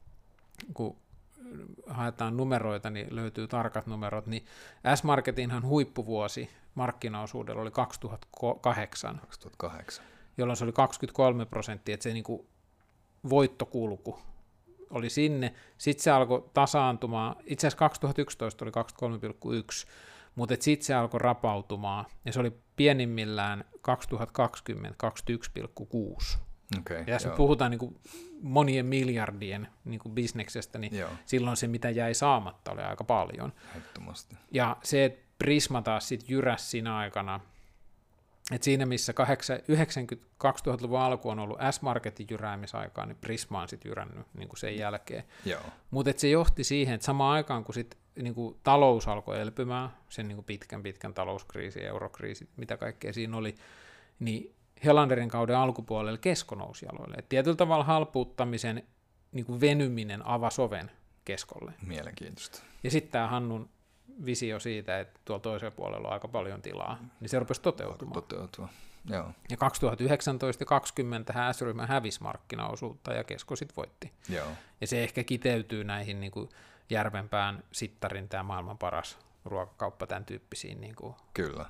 kun haetaan numeroita, niin löytyy tarkat numerot, niin S-Marketinhan huippuvuosi markkinaosuudella oli kaksituhattakahdeksan, kaksituhattakahdeksan. Jolloin se oli kaksikymmentäkolme prosenttia, että se niin kuin voittokulku oli sinne. Sitten se alkoi tasaantumaan, itse asiassa kaksituhattayksitoista oli kaksikymmentäkolme pilkku yksi, mutta sitten se alkoi rapautumaan, ja se oli pienimmillään kaksituhattakaksikymmentä kaksikymmentäyksi pilkku kuusi. Okay, ja jos joo. puhutaan niin kuin monien miljardien niin kuin bisneksestä, niin joo. silloin se, mitä jäi saamatta, oli aika paljon. Ehdottomasti. Ja se, että Prisma taas sitten jyräsi siinä aikana, että siinä missä yhdeksänkymmentä kaksituhattaluvun alku on ollut S-Marketin jyräämisaikaa, niin Prisma on sitten jyrännyt niin kuin sen jälkeen. Mutta se johti siihen, että samaan aikaan, kun sit, niin kuin talous alkoi elpymään, sen niin kuin pitkän pitkän talouskriisi, eurokriisi, mitä kaikkea siinä oli, niin Helanderin kauden alkupuolella Kesko nousi jaloille. Et tietyllä tavalla halpuuttamisen niin kuin venyminen avasi oven Keskolle. Mielenkiintoista. Ja sitten tämä Hannun visio siitä, että tuolla toisella puolella on aika paljon tilaa, niin se rupesi toteutumaan. Toteutua. Joo. Ja kaksituhattayhdeksäntoista ja kaksikymmentä S-ryhmä hävisi markkinaosuutta ja Kesko sitten voitti. Joo. Ja se ehkä kiteytyy näihin niin kuin Järvenpään, Sittarin, tämä maailman paras ruokakauppa, tämän tyyppisiin. Niin kuin. Kyllä.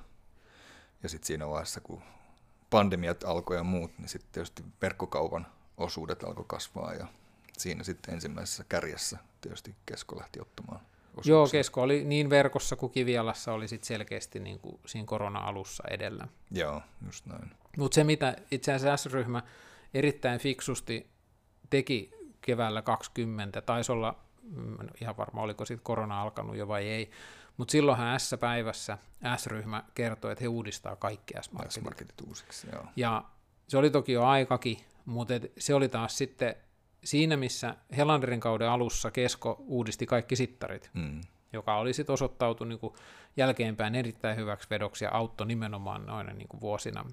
Ja sitten siinä vaiheessa, kun pandemiat alkoi ja muut, niin sitten tietysti verkkokaupan osuudet alkoi kasvaa ja siinä sitten ensimmäisessä kärjessä tietysti Kesko lähti ottamaan osuuksia. Joo, Kesko oli niin verkossa kuin Kivialassa oli sitten selkeästi niin kuin siinä korona-alussa edellä. Joo, just näin. Mutta se, mitä itse asiassa S-ryhmä erittäin fiksusti teki keväällä kaksikymmentä, taisi olla, ihan varma oliko sitten korona alkanut jo vai ei, mutta silloinhan S-päivässä S-ryhmä kertoi, että he uudistaa kaikki S-marketit. S-marketit uusiksi, joo. Ja se oli toki jo aikakin, mutta se oli taas sitten siinä, missä Helanderin kauden alussa Kesko uudisti kaikki sittarit, mm. joka oli sitten osoittautunut niin kuin jälkeenpäin erittäin hyväksi vedoksi ja auttoi nimenomaan noina niin kuin vuosina.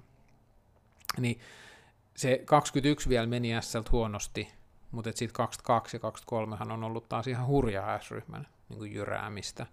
Niin se kaksikymmentäyksi vielä meni S:ltä huonosti, mutta sitten kaksikymmentäkaksi ja kaksikymmentäkolme on ollut taas ihan hurjaa S-ryhmän niin kuin jyräämistä.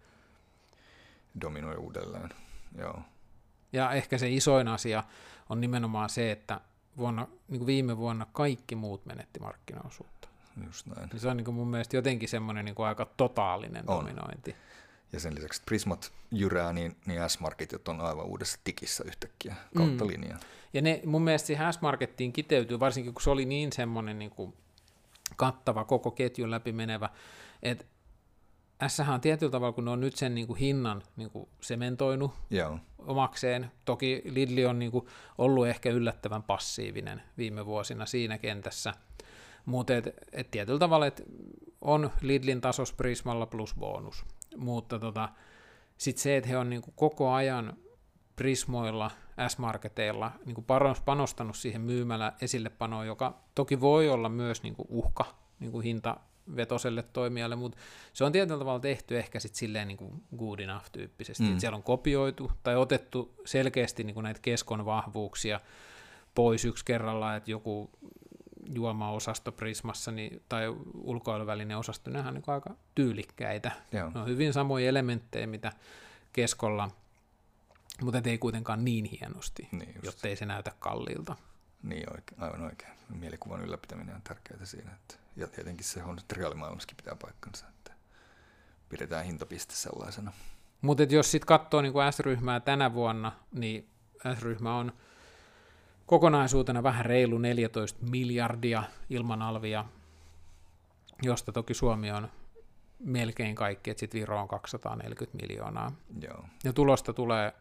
Dominoi uudelleen, joo. Ja ehkä se isoin asia on nimenomaan se, että vuonna, niin kuin viime vuonna kaikki muut menetti markkinaosuutta. Just näin. Se on niin kuin mun mielestä jotenkin semmoinen niin kuin aika totaalinen on. Dominointi. Ja sen lisäksi, että Prismat jyrää, niin, niin S-marketit on aivan uudessa tikissä yhtäkkiä kautta mm. linjaa. Ja ne mun mielestä siihen S-markettiin kiteytyy, varsinkin kun se oli niin semmoinen niin kuin kattava, koko ketjun läpi menevä, että S:hän on tietyllä tavalla, kun ne on nyt sen niin kuin hinnan niin kuin sementoinut Joo. omakseen. Toki Lidl on niin kuin ollut ehkä yllättävän passiivinen viime vuosina siinä kentässä, mutta et, et tietyllä tavalla et on Lidlin tasos Prismalla plus bonus. Mutta tota, sitten se, että he on niin kuin koko ajan Prismoilla, S-marketeilla niin kuin panostanut siihen myymällä esillepanoon, joka toki voi olla myös niin kuin uhka niin kuin hinta vetoselle toimijalle, mutta se on tietyllä tavalla tehty ehkä sitten silleen niin kuin good enough tyyppisesti, mm. että siellä on kopioitu tai otettu selkeästi niin kuin näitä Keskon vahvuuksia pois yksi kerrallaan, että joku juomaosasto Prismassa niin, tai ulkoiluvälinen osasto, nehän on niin kuin aika tyylikkäitä. Joo. Ne on hyvin samoja elementtejä, mitä Keskolla, mutta ei kuitenkaan niin hienosti, niin jotta ei se näytä kalliilta. Niin, oikein, aivan oikein. Mielikuvan ylläpitäminen on tärkeää siinä, että ja tietenkin se on, että reaalimaailmassakin pitää paikkansa, että pidetään hintapiste sellaisena. Mutta jos sitten katsoo niin kuin S-ryhmää tänä vuonna, niin S-ryhmä on kokonaisuutena vähän reilu neljätoista miljardia ilman alvia, josta toki Suomi on melkein kaikki, että sitten Viro on kaksisataaneljäkykymmentä miljoonaa. Joo. Ja tulosta tulee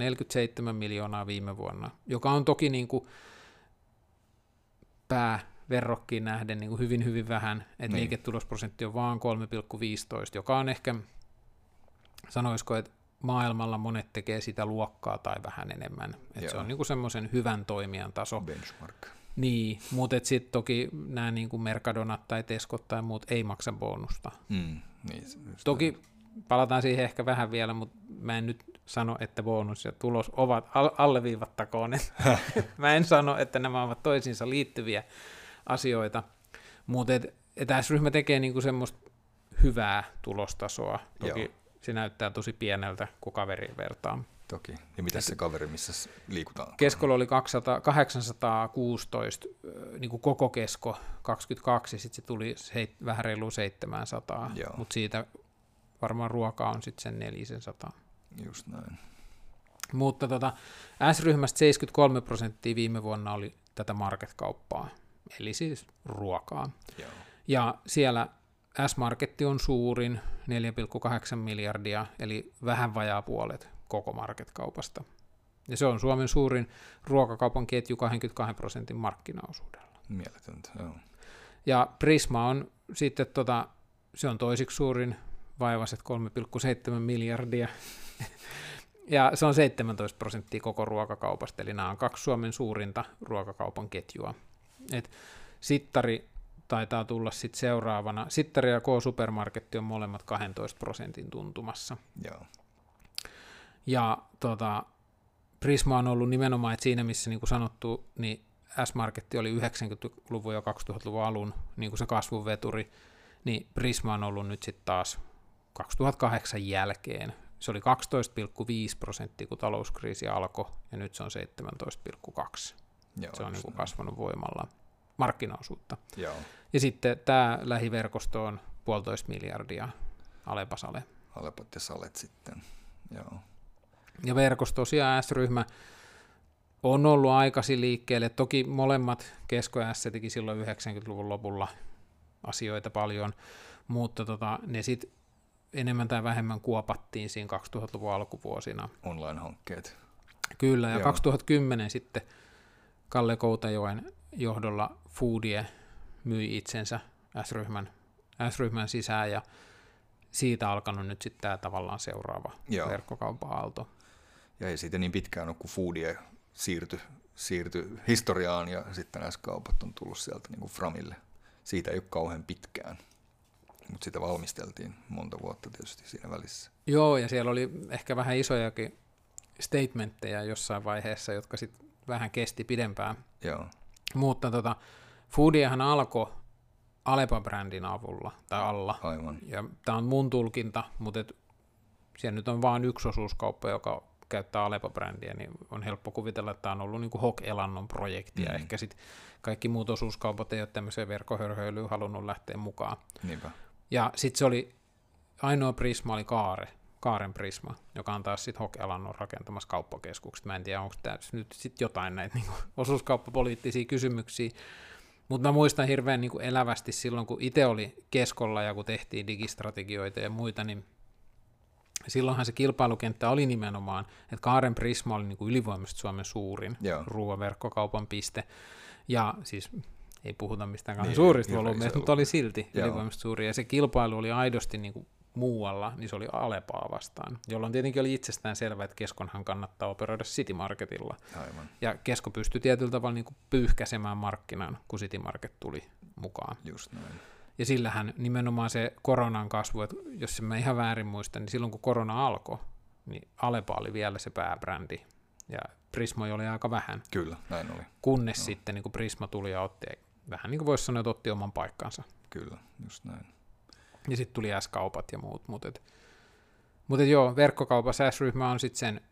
neljäsataaneljäkymmentäseitsemän miljoonaa viime vuonna, joka on toki niin kuin pää verrokkiin nähden niin kuin hyvin, hyvin vähän, että niin. liiketulosprosentti on vaan kolme pilkku viisitoista, joka on ehkä, sanoisiko, että maailmalla monet tekee sitä luokkaa tai vähän enemmän. Että se on niin kuin semmoisen hyvän toimijan taso. Benchmark. Niin, mutta sitten toki nämä niin kuin Mercadonat tai Tescot tai muut ei maksa bonusta. Mm, niin, toki palataan siihen ehkä vähän vielä, mutta mä en nyt sano, että bonus ja tulos ovat alleviivattakoon. Mä en sano, että nämä ovat toisiinsa liittyviä asioita, mutta et, et S-ryhmä tekee niinku semmoista hyvää tulostasoa. Toki Joo. se näyttää tosi pieneltä, kun kaveriin vertaa. Toki. Ja mitä se kaveri, missä liikutaan? Keskolla oli kaksisataa, kahdeksansataakuusitoista niin kuin koko kesko kaksikymmentäkaksi, ja sitten se tuli heit, vähän reilu seitsemänsataa, mutta siitä varmaan ruoka on sitten sen neljäsataa. Just näin. Mutta tota, S-ryhmästä seitsemänkymmentäkolme prosenttia viime vuonna oli tätä market-kauppaa, eli siis ruokaa. Joo. Ja siellä S-marketti on suurin, neljä pilkku kahdeksan miljardia, eli vähän vajaa puolet koko market-kaupasta. Ja se on Suomen suurin ruokakaupan ketju kaksikymmentäkaksi prosentin markkinaosuudella. Mieletöntä, joo. Ja Prisma on sitten, tota, se on toisiksi suurin, vaivaiset kolme pilkku seitsemän miljardia. Ja se on seitsemäntoista prosenttia koko ruokakaupasta, eli nämä on kaksi Suomen suurinta ruokakaupan ketjua. Et Sittari taitaa tulla sitten seuraavana. Sittari ja K-supermarketti on molemmat kaksitoista prosentin tuntumassa. Joo. Ja tota, Prisma on ollut nimenomaan, että siinä missä niin kuin sanottu, niin S-marketti oli yhdeksänkymmentäluvun ja kaksituhattaluvun alun niin kuin se kasvuveturi, niin Prisma on ollut nyt sitten taas kaksituhattakahdeksan jälkeen. Se oli kaksitoista pilkku viisi prosenttia, kun talouskriisi alkoi, ja nyt se on seitsemäntoista pilkku kaksi. Joo, se on niin kuin kasvanut voimalla markkinaosuutta. Joo. Ja sitten tämä lähiverkosto on puolitoista miljardia, Alepasale. Alepat ja Salet sitten, joo. Ja verkosto tosiaan S-ryhmä on ollut aikaisin liikkeelle. Toki molemmat Kesko ja S teki silloin yhdeksänkymmentäluvun lopulla asioita paljon, mutta tota, ne sitten enemmän tai vähemmän kuopattiin siinä kaksituhattaluvun alkuvuosina. Online-hankkeet. Kyllä, ja Joo. kaksituhattakymmenen sitten Kalle Koutajoen johdolla Foodie myi itsensä S-ryhmän, S-ryhmän sisään, ja siitä alkanut nyt sitten tämä tavallaan seuraava Joo. verkkokaupan aalto. Ja ei siitä niin pitkään ole, kun Foodie siirtyi siirty historiaan, ja sitten S-kaupat on tullut sieltä niin kuin Framille. Siitä ei ole kauhean pitkään, mutta sitä valmisteltiin monta vuotta tietysti siinä välissä. Joo, ja siellä oli ehkä vähän isojakin statementteja jossain vaiheessa, jotka sitten vähän kesti pidempään. Joo. Mutta tota, Foodiehan alkoi Alepa-brändin avulla tai alla. Aivan. Ja tämä on mun tulkinta, mutta et, siellä nyt on vain yksi osuuskauppa, joka käyttää Alepa-brändiä, niin on helppo kuvitella, että tämä on ollut niin kuin H O K-elannon projekti, ja mm. ehkä sitten kaikki muut osuuskaupat ei ole tämmöiseen verkkohörhöilyyn halunnut lähteä mukaan. Niinpä. Ja sitten se oli, ainoa Prisma oli Kaare, Kaaren Prisma, joka on taas sitten H O K-elannon rakentamassa kauppakeskukset. Mä en tiedä, onko tämä nyt sitten jotain näitä niin kuin osuuskauppapoliittisia kysymyksiä, mutta mä muistan hirveän niin kuin elävästi silloin, kun itse oli Keskolla ja kun tehtiin digistrategioita ja muita, niin silloinhan se kilpailukenttä oli nimenomaan, että Kaaren Prisma oli niin kuin ylivoimaisesti Suomen suurin ruoaverkkokaupan piste, ja siis ei puhuta mistään niin, suurista volyymeista, mutta oli silti Joo. ylivoimaisesti suuri, ja se kilpailu oli aidosti niin kuin muualla, niin se oli Alepaa vastaan, jolloin tietenkin oli itsestään selvää, että Keskonhan kannattaa operoida City Marketilla. Aivan. Ja Kesko pystyi tietyllä tavalla niin kuin pyyhkäsemään markkinan, kun City Market tuli mukaan. Just näin. Ja sillähän nimenomaan se koronan kasvu, että jos mä ihan väärin muistan, niin silloin kun korona alkoi, niin Alepa oli vielä se pääbrändi, ja Prisma oli aika vähän. Kyllä, näin oli. Kunnes no. sitten niin kuin Prisma tuli ja otti, vähän niin kuin voisi sanoa, että otti oman paikkansa. Kyllä, just näin. Ja sitten tuli S-kaupat ja muut, mutta et, mutta et joo, verkkokaupassa S-ryhmä on sitten sen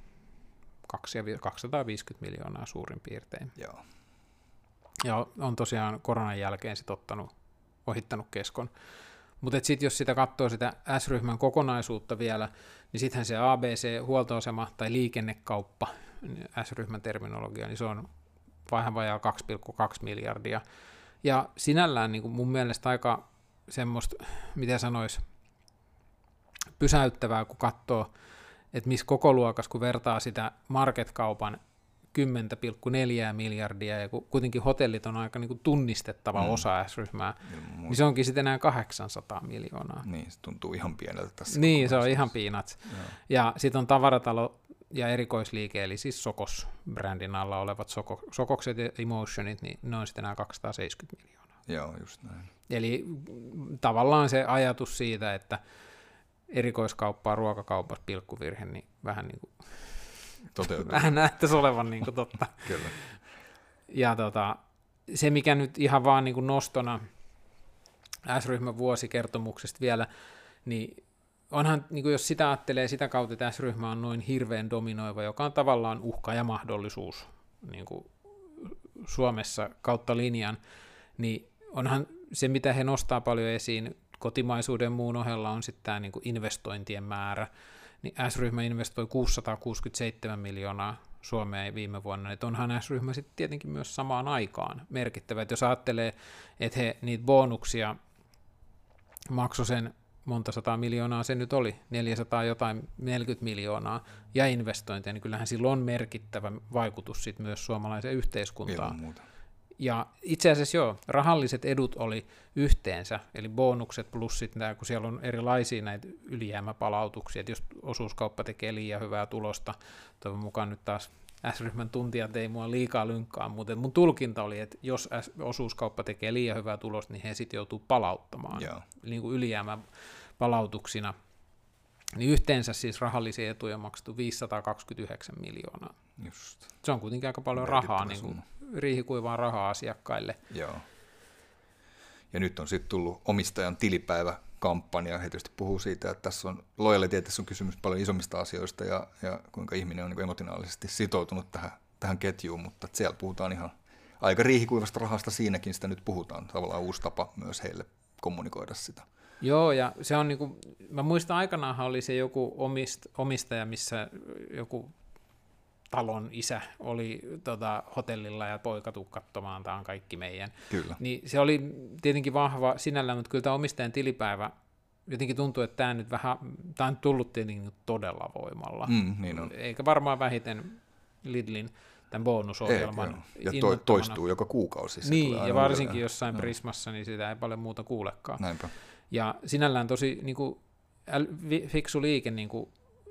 kaksisataaviisikymmentä miljoonaa suurin piirtein. Joo. Ja on tosiaan koronan jälkeen sitten ottanut, ohittanut Keskon. Mutta sitten jos sitä katsoo sitä S-ryhmän kokonaisuutta vielä, niin sittenhän se A B C-huoltoasema tai liikennekauppa, S-ryhmän terminologia, niin se on vähän vajaa kaksi pilkku kaksi miljardia. Ja sinällään niin kuin mun mielestä aika semmoista, mitä sanois, pysäyttävää, kun katsoo, että missä koko luokassa, kun vertaa sitä marketkaupan kymmenen pilkku neljä miljardia, ja kuitenkin hotellit on aika niin kuin tunnistettava mm. osa S-ryhmää, mm. niin se onkin sitten enää kahdeksansataa miljoonaa. Niin, se tuntuu ihan pieneltä tässä. Niin, se on ihan peanuts. Ja, ja sitten on tavaratalo ja erikoisliike, eli siis Sokos-brändin alla olevat Soko, Sokokset ja Emotionit, niin ne on sitten enää kaksisataaseitsemänkymmentä miljoonaa. Joo, just näin. Eli tavallaan se ajatus siitä, että erikoiskauppaa ruokakaupassa pilkkuvirhe, niin vähän niin kuin toteutuu. Vähän näyttäisi olevan niin kuin totta. Kyllä. Ja tota, se, mikä nyt ihan vaan niin kuin nostona S-ryhmän vuosikertomuksesta vielä, niin onhan, niin kuin jos sitä ajattelee sitä kautta, että S-ryhmä on noin hirveän dominoiva, joka on tavallaan uhka ja mahdollisuus niin kuin Suomessa kautta linjan, niin onhan se, mitä he nostaa paljon esiin kotimaisuuden muun ohella, on sitten tämä niin kuin investointien määrä. Niin S-ryhmä investoi kuusisataakuusikymmentäseitsemän miljoonaa Suomeen viime vuonna, että onhan S-ryhmä sitten tietenkin myös samaan aikaan merkittävä, että jos ajattelee, että he niitä bonuksia maksoi sen monta sataa miljoonaa, se nyt oli neljäsataa jotain neljäkymmentä miljoonaa ja investointeja, niin kyllähän sillä on merkittävä vaikutus sitten myös suomalaiseen yhteiskuntaan. Ja itse asiassa joo, rahalliset edut oli yhteensä, eli bonukset plus sitten nämä, kun siellä on erilaisia näitä ylijäämäpalautuksia, että jos osuuskauppa tekee liian hyvää tulosta, toivon mukaan nyt taas S-ryhmän tuntijat ei mua liikaa lynkkaa, mutta mun tulkinta oli, että jos osuuskauppa tekee liian hyvää tulosta, niin he sitten joutuu palauttamaan yeah. niin kuin ylijäämäpalautuksina. Niin yhteensä siis rahallisia etuja maksettu viisisataakaksikymmentäyhdeksän miljoonaa. Just. Se on kuitenkin aika paljon rahaa, niin kuin riihikuivaa rahaa asiakkaille. Joo. Ja nyt on sitten tullut omistajan tilipäiväkampanja, ja he tietysti puhuu siitä, että tässä on lojaliteetissa on kysymys paljon isommista asioista, ja, ja kuinka ihminen on niin kuin emotionaalisesti sitoutunut tähän, tähän ketjuun, mutta siellä puhutaan ihan aika riihikuivasta rahasta siinäkin, sitä nyt puhutaan, tavallaan uusi tapa myös heille kommunikoida sitä. Joo, ja se on niinku, mä muistan aikanaanhan oli se joku omist, omistaja, missä joku talon isä oli tota, hotellilla ja poika tuu katsomaan, tämä on kaikki meidän. Kyllä. Niin se oli tietenkin vahva sinällään, mutta kyllä tämä omistajan tilipäivä, jotenkin tuntuu, että tämä nyt vähän, tämä on tullut tietenkin todella voimalla. Mm, niin on. Eikä varmaan vähiten Lidlin tämän bonusohjelman. Ei, ja to, toistuu joka kuukausi. Se niin, ja varsinkin uudelleen. Jossain no. Prismassa, niin sitä ei paljon muuta kuulekaan. Näinpä. Ja sinällään tosi niin kuin, äl- fiksu liike niin kuin,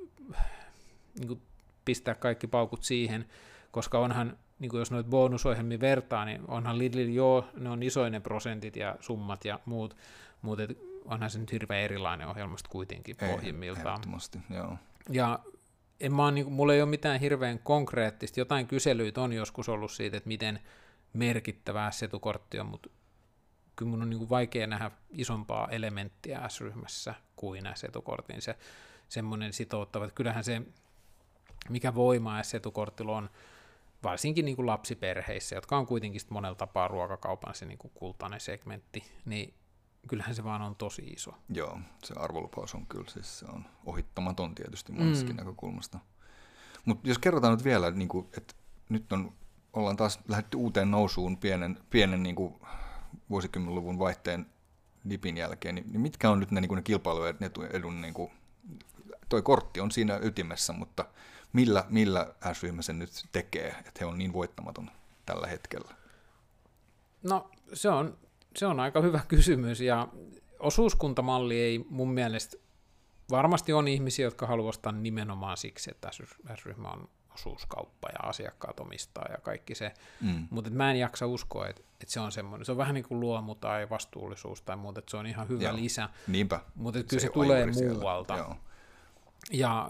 niin kuin pistää kaikki paukut siihen, koska onhan, niin kuin jos noita bonusohjelmia vertaa, niin onhan Lidl, joo, ne on isoinen prosentit ja summat ja muut, mutta onhan se nyt hirveän erilainen ohjelmasta kuitenkin pohjimmiltaan. Ehdottomasti, joo. Ja en mä niin kuin, mulla ei ole mitään hirveän konkreettista, jotain kyselyitä on joskus ollut siitä, että miten merkittävää setukortti on, mutta kyllä mun on niin kuin vaikea nähdä isompaa elementtiä S-ryhmässä kuin S-etukortin, se semmoinen sitouttava, että kyllähän se, mikä voima S-etukortilla on, varsinkin niin kuin lapsiperheissä, jotka on kuitenkin monella tapaa ruokakaupan se niin kuin kultainen segmentti, niin kyllähän se vaan on tosi iso. Joo, se arvolupaus on kyllä, siis se on ohittamaton tietysti monestakin mm. näkökulmasta. Mutta jos kerrotaan nyt vielä, niin kuin, että nyt on, ollaan taas lähdetty uuteen nousuun pienen, pienen niin kuin vuosikymmenluvun vaihteen dipin jälkeen, niin mitkä on nyt ne, niin kuin ne kilpailuedun, niin kuin, toi kortti on siinä ytimessä, mutta millä, millä S-ryhmä sen nyt tekee, että he on niin voittamaton tällä hetkellä? No se on, se on aika hyvä kysymys, ja osuuskuntamalli ei mun mielestä, varmasti on ihmisiä, jotka haluavat ostaa nimenomaan siksi, että S-ryhmä on osuuskauppa ja asiakkaat omistaa ja kaikki se, mm. mutta mä en jaksa uskoa, että, että se on semmoinen, se on vähän niin kuin luomu tai vastuullisuus tai muuta, että se on ihan hyvä Joo. lisä, Niinpä. mutta kyllä se, se tulee muualta. Joo. Ja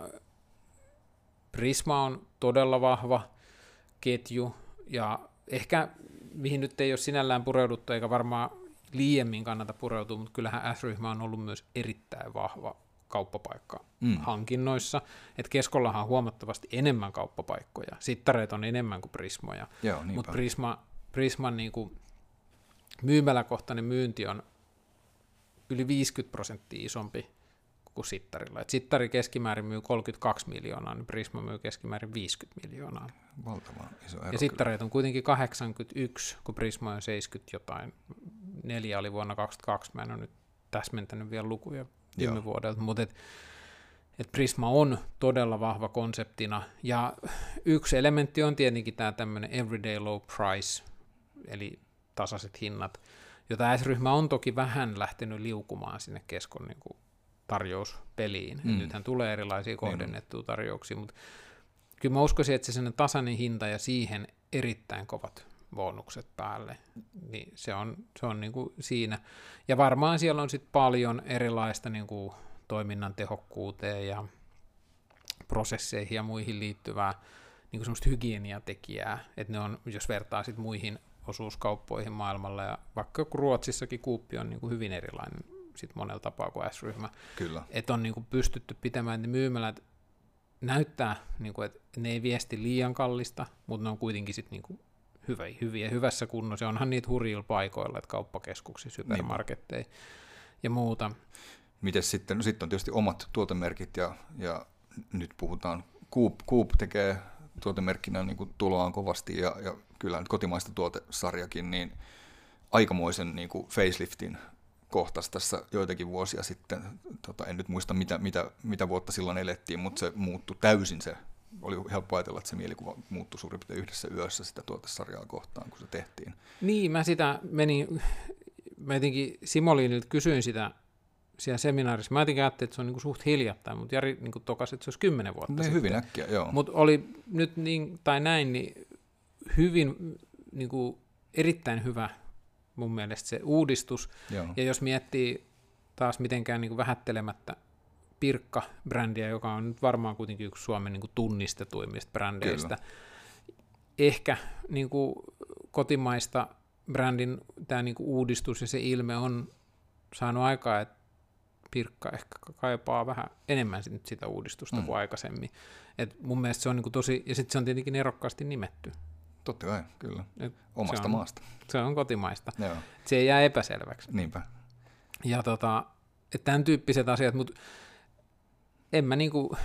Prisma on todella vahva ketju, ja ehkä mihin nyt ei ole sinällään pureuduttu, eikä varmaan liiemmin kannata pureutua, mutta kyllähän S-ryhmä on ollut myös erittäin vahva kauppapaikka mm. hankinnoissa, että Keskollahan on huomattavasti enemmän kauppapaikkoja, sittareita on enemmän kuin Prismoja, mutta Prisma, Prisman niin kuin myymäläkohtainen myynti on yli viisikymmentä prosenttia isompi kuin sittarilla. Et sittari keskimäärin myy kolmekymmentäkaksi miljoonaa, niin Prisma myy keskimäärin viisikymmentä miljoonaa. Valtava iso ero. Ja sittareita on kuitenkin kahdeksankymmentäyksi, kun Prisma on seitsemänkymmentä jotain. Neljä oli vuonna kaksikymmentäkaksi, mä en ole nyt täsmentänyt vielä lukuja viime vuodelta, mutta et, et Prisma on todella vahva konseptina, ja yksi elementti on tietenkin tämä tämmöinen everyday low price, eli tasaiset hinnat, jota S-ryhmä on toki vähän lähtenyt liukumaan sinne keskon niin kuin tarjouspeliin. Mm. Nythän tulee erilaisia kohdennettuja mm. tarjouksia, mutta kyllä mä uskoisin, että se sellainen tasainen hinta ja siihen erittäin kovat bonukset päälle, niin se on, se on niin kuin siinä. Ja varmaan siellä on sitten paljon erilaista niin kuin toiminnan tehokkuuteen ja prosesseihin ja muihin liittyvää niin kuin semmoista hygieniatekijää, että ne on, jos vertaa sitten muihin osuuskauppoihin maailmalla, ja vaikka Ruotsissakin Coop on niin kuin hyvin erilainen sit monella tapaa kuin S-ryhmä. Kyllä. Että on niin kuin pystytty pitämään ne myymälät, näyttää, niin kuin, että ne ei viesti liian kallista, mutta ne on kuitenkin sit niin kuin hyvä, hyviä, hyvässä kunnossa. Onhan niitä hurjilla paikoilla, että kauppakeskuksissa, supermarketteja niin. ja muuta. Mites sitten? No sitten on tietysti omat tuotemerkit, ja, ja nyt puhutaan, Coop, Coop tekee tuotemerkkinä niin kuin tuloaan kovasti, ja, ja kyllä nyt kotimaista tuotesarjakin, niin aikamoisen niin kuin faceliftin kohtas tässä joitakin vuosia sitten. Tota, en nyt muista, mitä, mitä, mitä vuotta silloin elettiin, mutta se muuttui täysin. Se oli helppo ajatella, että se mielikuva muuttui suurin piirtein yhdessä yössä sitä tuotesarjaa kohtaan, kun se tehtiin. Niin, mä sitä menin, mä jotenkin Simolinilta kysyin sitä siellä seminaarissa. Mä jotenkin ajattelin, että se on niin suht hiljattain, mutta Jari niin tokasi, että se olisi kymmenen vuotta ne sitten. Hyvin äkkiä, joo. Mutta oli nyt niin tai näin, niin hyvin niin kuin erittäin hyvä mun mielestä se uudistus. Joo. Ja jos miettii taas mitenkään niin kuin vähättelemättä Pirkka-brändiä, joka on nyt varmaan kuitenkin yksi Suomen niin kuin tunnistetuimmista brändeistä. Kyllä. Ehkä niin kuin kotimaista brändin tämä niin kuin uudistus ja se ilme on saanut aikaa, että Pirkka ehkä kaipaa vähän enemmän sitä uudistusta mm. kuin aikaisemmin. Et mun mielestä se on niin kuin tosi, ja sitten se on tietenkin erokkaasti nimetty. Totta kai, kyllä. Et omasta se on, maasta. Se on kotimaista. Joo. Se ei jää epäselväksi. Niinpä. Ja tota, että tämän tyyppiset asiat, mutta en mä niinku,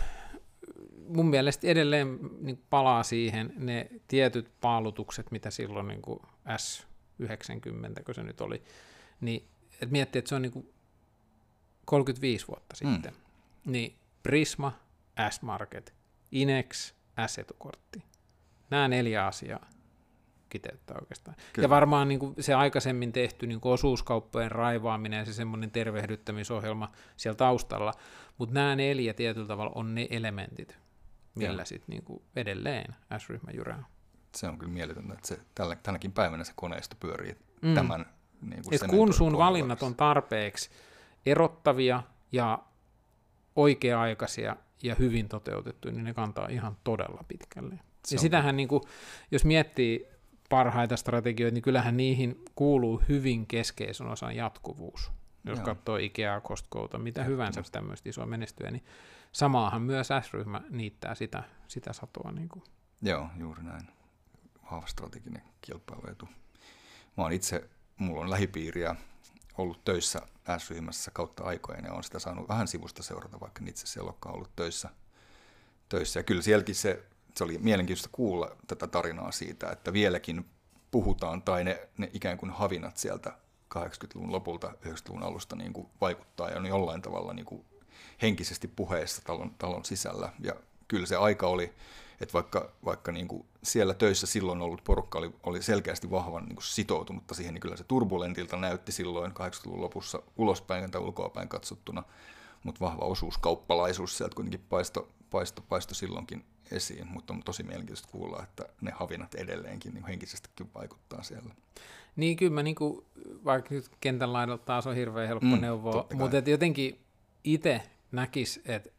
mun mielestä edelleen niinku palaa siihen ne tietyt paalutukset, mitä silloin niinku S yhdeksänkymmentä, kun se nyt oli, niin et miettii, että se on niinku kolmekymmentäviisi vuotta sitten, mm. niin Prisma, S-Market, Inex, S-etukortti. Nämä neljä asiaa kiteyttää oikeastaan. Kyllä. Ja varmaan niin kuin se aikaisemmin tehty niin kuin osuuskauppojen raivaaminen ja se semmoinen tervehdyttämisohjelma siellä taustalla, mutta nämä neljä tietyllä tavalla on ne elementit, millä sitten niin kuin edelleen S-ryhmä jyrää. Se on kyllä mieletöntä, että se, tällä, tänäkin päivänä se koneisto pyörii mm. tämän. Niin kuin kun sun valinnat on tarpeeksi erottavia ja oikea-aikaisia ja hyvin toteutettuja, niin ne kantaa ihan todella pitkälle. Se ja sitähän, niin kuin, jos miettii parhaita strategioita, niin kyllähän niihin kuuluu hyvin keskeisen osan jatkuvuus. Jos Joo. katsoo Ikeaa, Costcota, mitä hyvänsä tämmöistä isoa menestyä, niin samaahan myös S-ryhmä niittää sitä, sitä satoa. Niin kuin. Joo, juuri näin. Vahva strateginen kilpailuetu. Mä oon itse, mulla on lähipiiriä ollut töissä S-ryhmässä kautta aikojen, ja olen sitä saanut vähän sivusta seurata, vaikka itse siellä olekaan ollut töissä. töissä. Ja kyllä sielläkin se Se oli mielenkiintoista kuulla tätä tarinaa siitä, että vieläkin puhutaan, tai ne, ne ikään kuin havinat sieltä kahdeksankymmentäluvun lopulta, yhdeksänkymmentäluvun alusta niin kuin vaikuttaa ja on jollain tavalla niin kuin henkisesti puheessa talon, talon sisällä. Ja kyllä se aika oli, että vaikka, vaikka niin kuin siellä töissä silloin ollut porukka oli, oli selkeästi vahvan niin kuin sitoutunutta siihen, niin kyllä se turbulentilta näytti silloin kahdeksankymmentäluvun lopussa ulospäin tai ulkoapäin katsottuna, mutta vahva osuuskauppalaisuus sieltä kuitenkin paisto, paisto, paisto silloinkin esiin, mutta on tosi mielenkiintoista kuulla, että ne havinat edelleenkin niin henkisestikin vaikuttaa siellä. Niin kyllä mä, niin kuin, vaikka nyt kentän laidalta taas on hirveän helppo mm, neuvoa, mutta jotenkin itse näkisi, että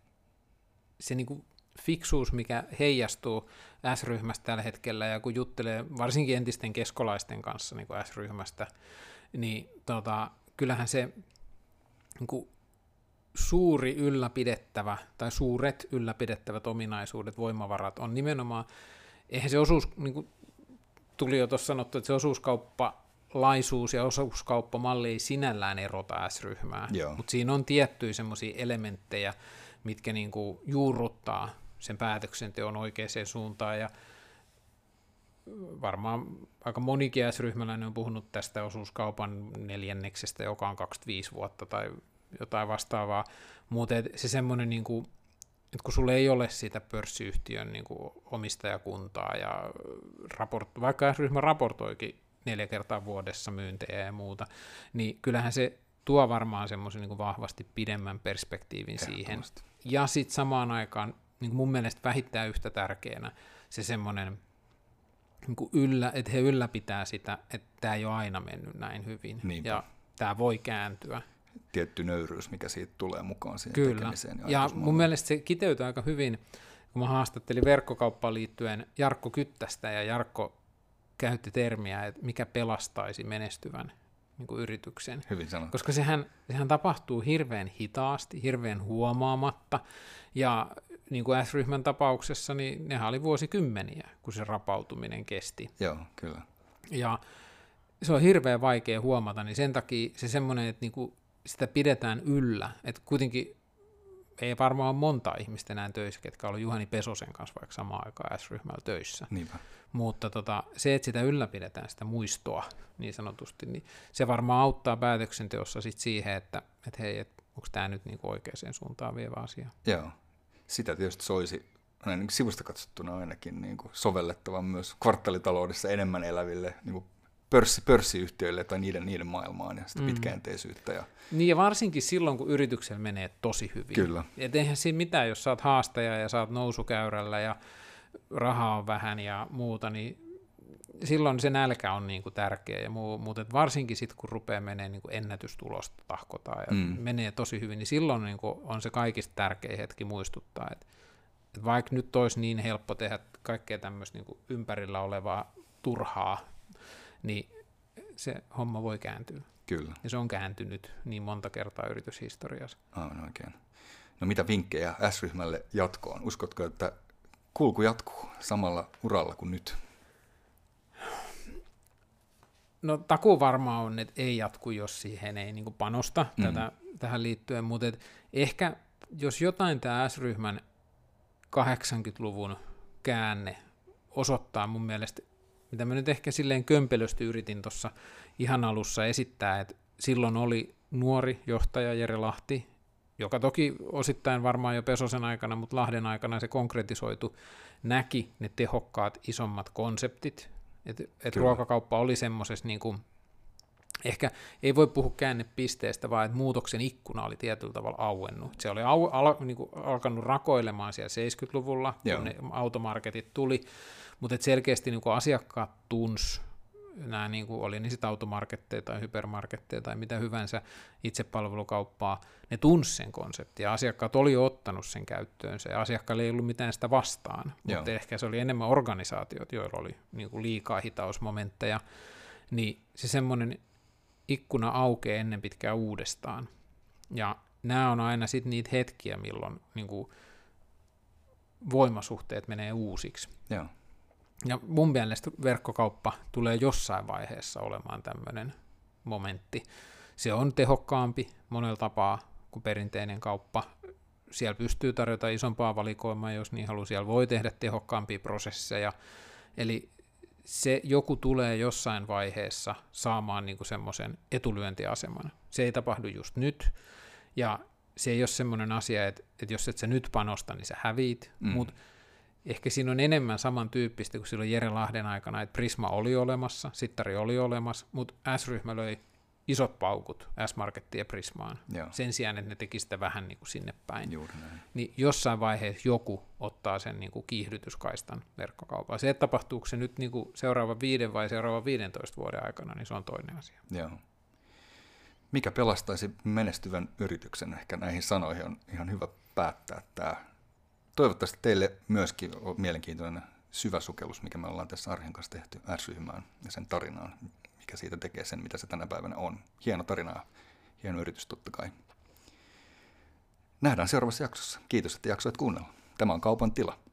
se niin kuin fiksuus, mikä heijastuu S-ryhmästä tällä hetkellä, ja kun juttelee varsinkin entisten keskolaisten kanssa niin kuin S-ryhmästä, niin tota, kyllähän se niin kuin suuri ylläpidettävä tai suuret ylläpidettävät ominaisuudet, voimavarat on nimenomaan, eihän se osuus, niin kuin tuli jo tuossa sanottu, että se osuuskauppalaisuus ja osuuskauppamalli ei sinällään erota S-ryhmää, mutta siinä on tiettyjä semmoisia elementtejä, mitkä niin kuin juurruttaa sen päätöksenteon oikeaan suuntaan, ja varmaan aika monikin S-ryhmäläinen on puhunut tästä osuuskaupan neljänneksestä, joka on kaksikymmentäviisi vuotta tai jotain vastaavaa, mutta se semmoinen niin kuin että kun sulla ei ole sitä pörssiyhtiön niin kuin omistajakuntaa ja raport, vaikka S-ryhmä raportoikin neljä kertaa vuodessa myyntejä ja muuta, niin kyllähän se tuo varmaan semmoisen niin kuin vahvasti pidemmän perspektiivin siihen. Ja sitten samaan aikaan niin kuin mun mielestä vähittää yhtä tärkeänä se semmoinen, niin kuin yllä, että he ylläpitää sitä, että tämä ei ole aina mennyt näin hyvin. Niinpä. Ja tämä voi kääntyä. Tietty nöyryys, mikä siitä tulee mukaan siihen Kyllä. tekemiseen. Ja, ja mun mielestä se kiteytyy aika hyvin, kun mä haastattelin verkkokauppaan liittyen Jarkko Kyttästä, ja Jarkko käytti termiä, että mikä pelastaisi menestyvän niin kuin yrityksen. Hyvin sanottu. Koska sehän, sehän tapahtuu hirveän hitaasti, hirveän huomaamatta, ja niin kuin S-ryhmän tapauksessa, niin nehän oli vuosikymmeniä, kun se rapautuminen kesti. Joo, kyllä. Ja se on hirveän vaikea huomata, niin sen takia se semmoinen, että niinku sitä pidetään yllä, että kuitenkin ei varmaan ole monta ihmistä enää töissä, ketkä on ollut Juhani Pesosen kanssa vaikka samaan aikaan S-ryhmällä töissä. Niinpä. Mutta tota, se, että sitä ylläpidetään, sitä muistoa niin sanotusti, niin se varmaan auttaa päätöksenteossa sit siihen, että et hei, et onko tämä nyt niinku oikeaan suuntaan vievä asia. Joo, sitä tietysti soisi näin niin sivusta katsottuna ainakin niin kuin sovellettavan myös kvartaalitaloudessa enemmän eläville niin kuin pörssi, pörssiyhtiöille tai niiden, niiden maailmaan ja sitä mm. pitkäjänteisyyttä. Ja... Niin ja varsinkin silloin, kun yrityksellä menee tosi hyvin. Kyllä. Et eihän siinä mitään, jos sä oot haastaja ja sä oot nousukäyrällä ja rahaa on vähän ja muuta, niin silloin se nälkä on niinku tärkeä ja muu, mutta varsinkin sitten, kun rupeaa menee niinku ennätystulosta tahkotaan ja mm. menee tosi hyvin, niin silloin niinku on se kaikista tärkein hetki muistuttaa, että et vaikka nyt olisi niin helppo tehdä kaikkea tämmöistä niinku ympärillä olevaa turhaa, niin se homma voi kääntyä. Kyllä. Ja se on kääntynyt niin monta kertaa yrityshistoriassa. Aivan oikein. No mitä vinkkejä S-ryhmälle jatkoon? Uskotko, että kulku jatkuu samalla uralla kuin nyt? No takuu varmaan on, että ei jatku, jos siihen ei niin kuin panosta mm. tätä, tähän liittyen, mutta et ehkä jos jotain tämä S-ryhmän kahdeksankymmentäluvun käänne osoittaa mun mielestä, mitä mä nyt ehkä silleen kömpelösti yritin tuossa ihan alussa esittää, että silloin oli nuori johtaja Jere Lahti, joka toki osittain varmaan jo Pesosen aikana, mutta Lahden aikana se konkretisoitu, näki ne tehokkaat isommat konseptit, että et ruokakauppa oli semmoisessa, niin kuin, ehkä ei voi puhua käännepisteestä, vaan että muutoksen ikkuna oli tietyllä tavalla auennut. Se oli au, al, niin kuin, alkanut rakoilemaan siellä seitsemänkymmentäluvulla, Joo. kun ne automarketit tuli, mutta selkeästi niin kuin asiakkaat tunsi, nämä niin kuin oli niin sitten automarketteja tai hypermarketteja tai mitä hyvänsä itsepalvelukauppaa, ne tunsi sen konseptin ja asiakkaat oli jo ottanut sen käyttöönsä ja asiakkailla ei ollut mitään sitä vastaan, Joo. mutta ehkä se oli enemmän organisaatiot, joilla oli niin kuin liikaa hitausmomentteja, niin se semmoinen ikkuna aukeaa ennen pitkään uudestaan ja nämä on aina sitten niitä hetkiä, milloin niin kuin voimasuhteet menee uusiksi. Joo. Ja mun mielestä verkkokauppa tulee jossain vaiheessa olemaan tämmöinen momentti. Se on tehokkaampi monella tapaa kuin perinteinen kauppa. Siellä pystyy tarjota isompaa valikoimaa, jos niin haluaa. Siellä voi tehdä tehokkaampia prosesseja. Eli se joku tulee jossain vaiheessa saamaan niinku semmoisen etulyöntiaseman. Se ei tapahdu just nyt. Ja se ei ole semmoinen asia, että, että jos et sä nyt panosta, niin sä häviit. Mm. Mutta ehkä siinä on enemmän samantyyppistä kuin silloin Jere Lahden aikana, että Prisma oli olemassa, Sittari oli olemassa, mutta S-ryhmä löi isot paukut S-Markettiin ja Prismaan. Joo. Sen sijaan, että ne teki sitä vähän niin kuin sinne päin. Juuri näin. Niin jossain vaiheessa joku ottaa sen niin kuin kiihdytyskaistan verkkokaupaan. Se, että tapahtuuko se nyt niin kuin seuraavan viiden vai seuraavan viidentoista vuoden aikana, niin se on toinen asia. Joo. Mikä pelastaisi menestyvän yrityksen? Ehkä näihin sanoihin on ihan hyvä päättää tämä. Toivottavasti teille myöskin on mielenkiintoinen syvä sukellus, mikä me ollaan tässä Arjen kanssa tehty S-ryhmään ja sen tarinaan, mikä siitä tekee sen, mitä se tänä päivänä on. Hieno tarina ja hieno yritys totta kai. Nähdään seuraavassa jaksossa. Kiitos, että jaksoit kuunnella. Tämä on Kaupan tila.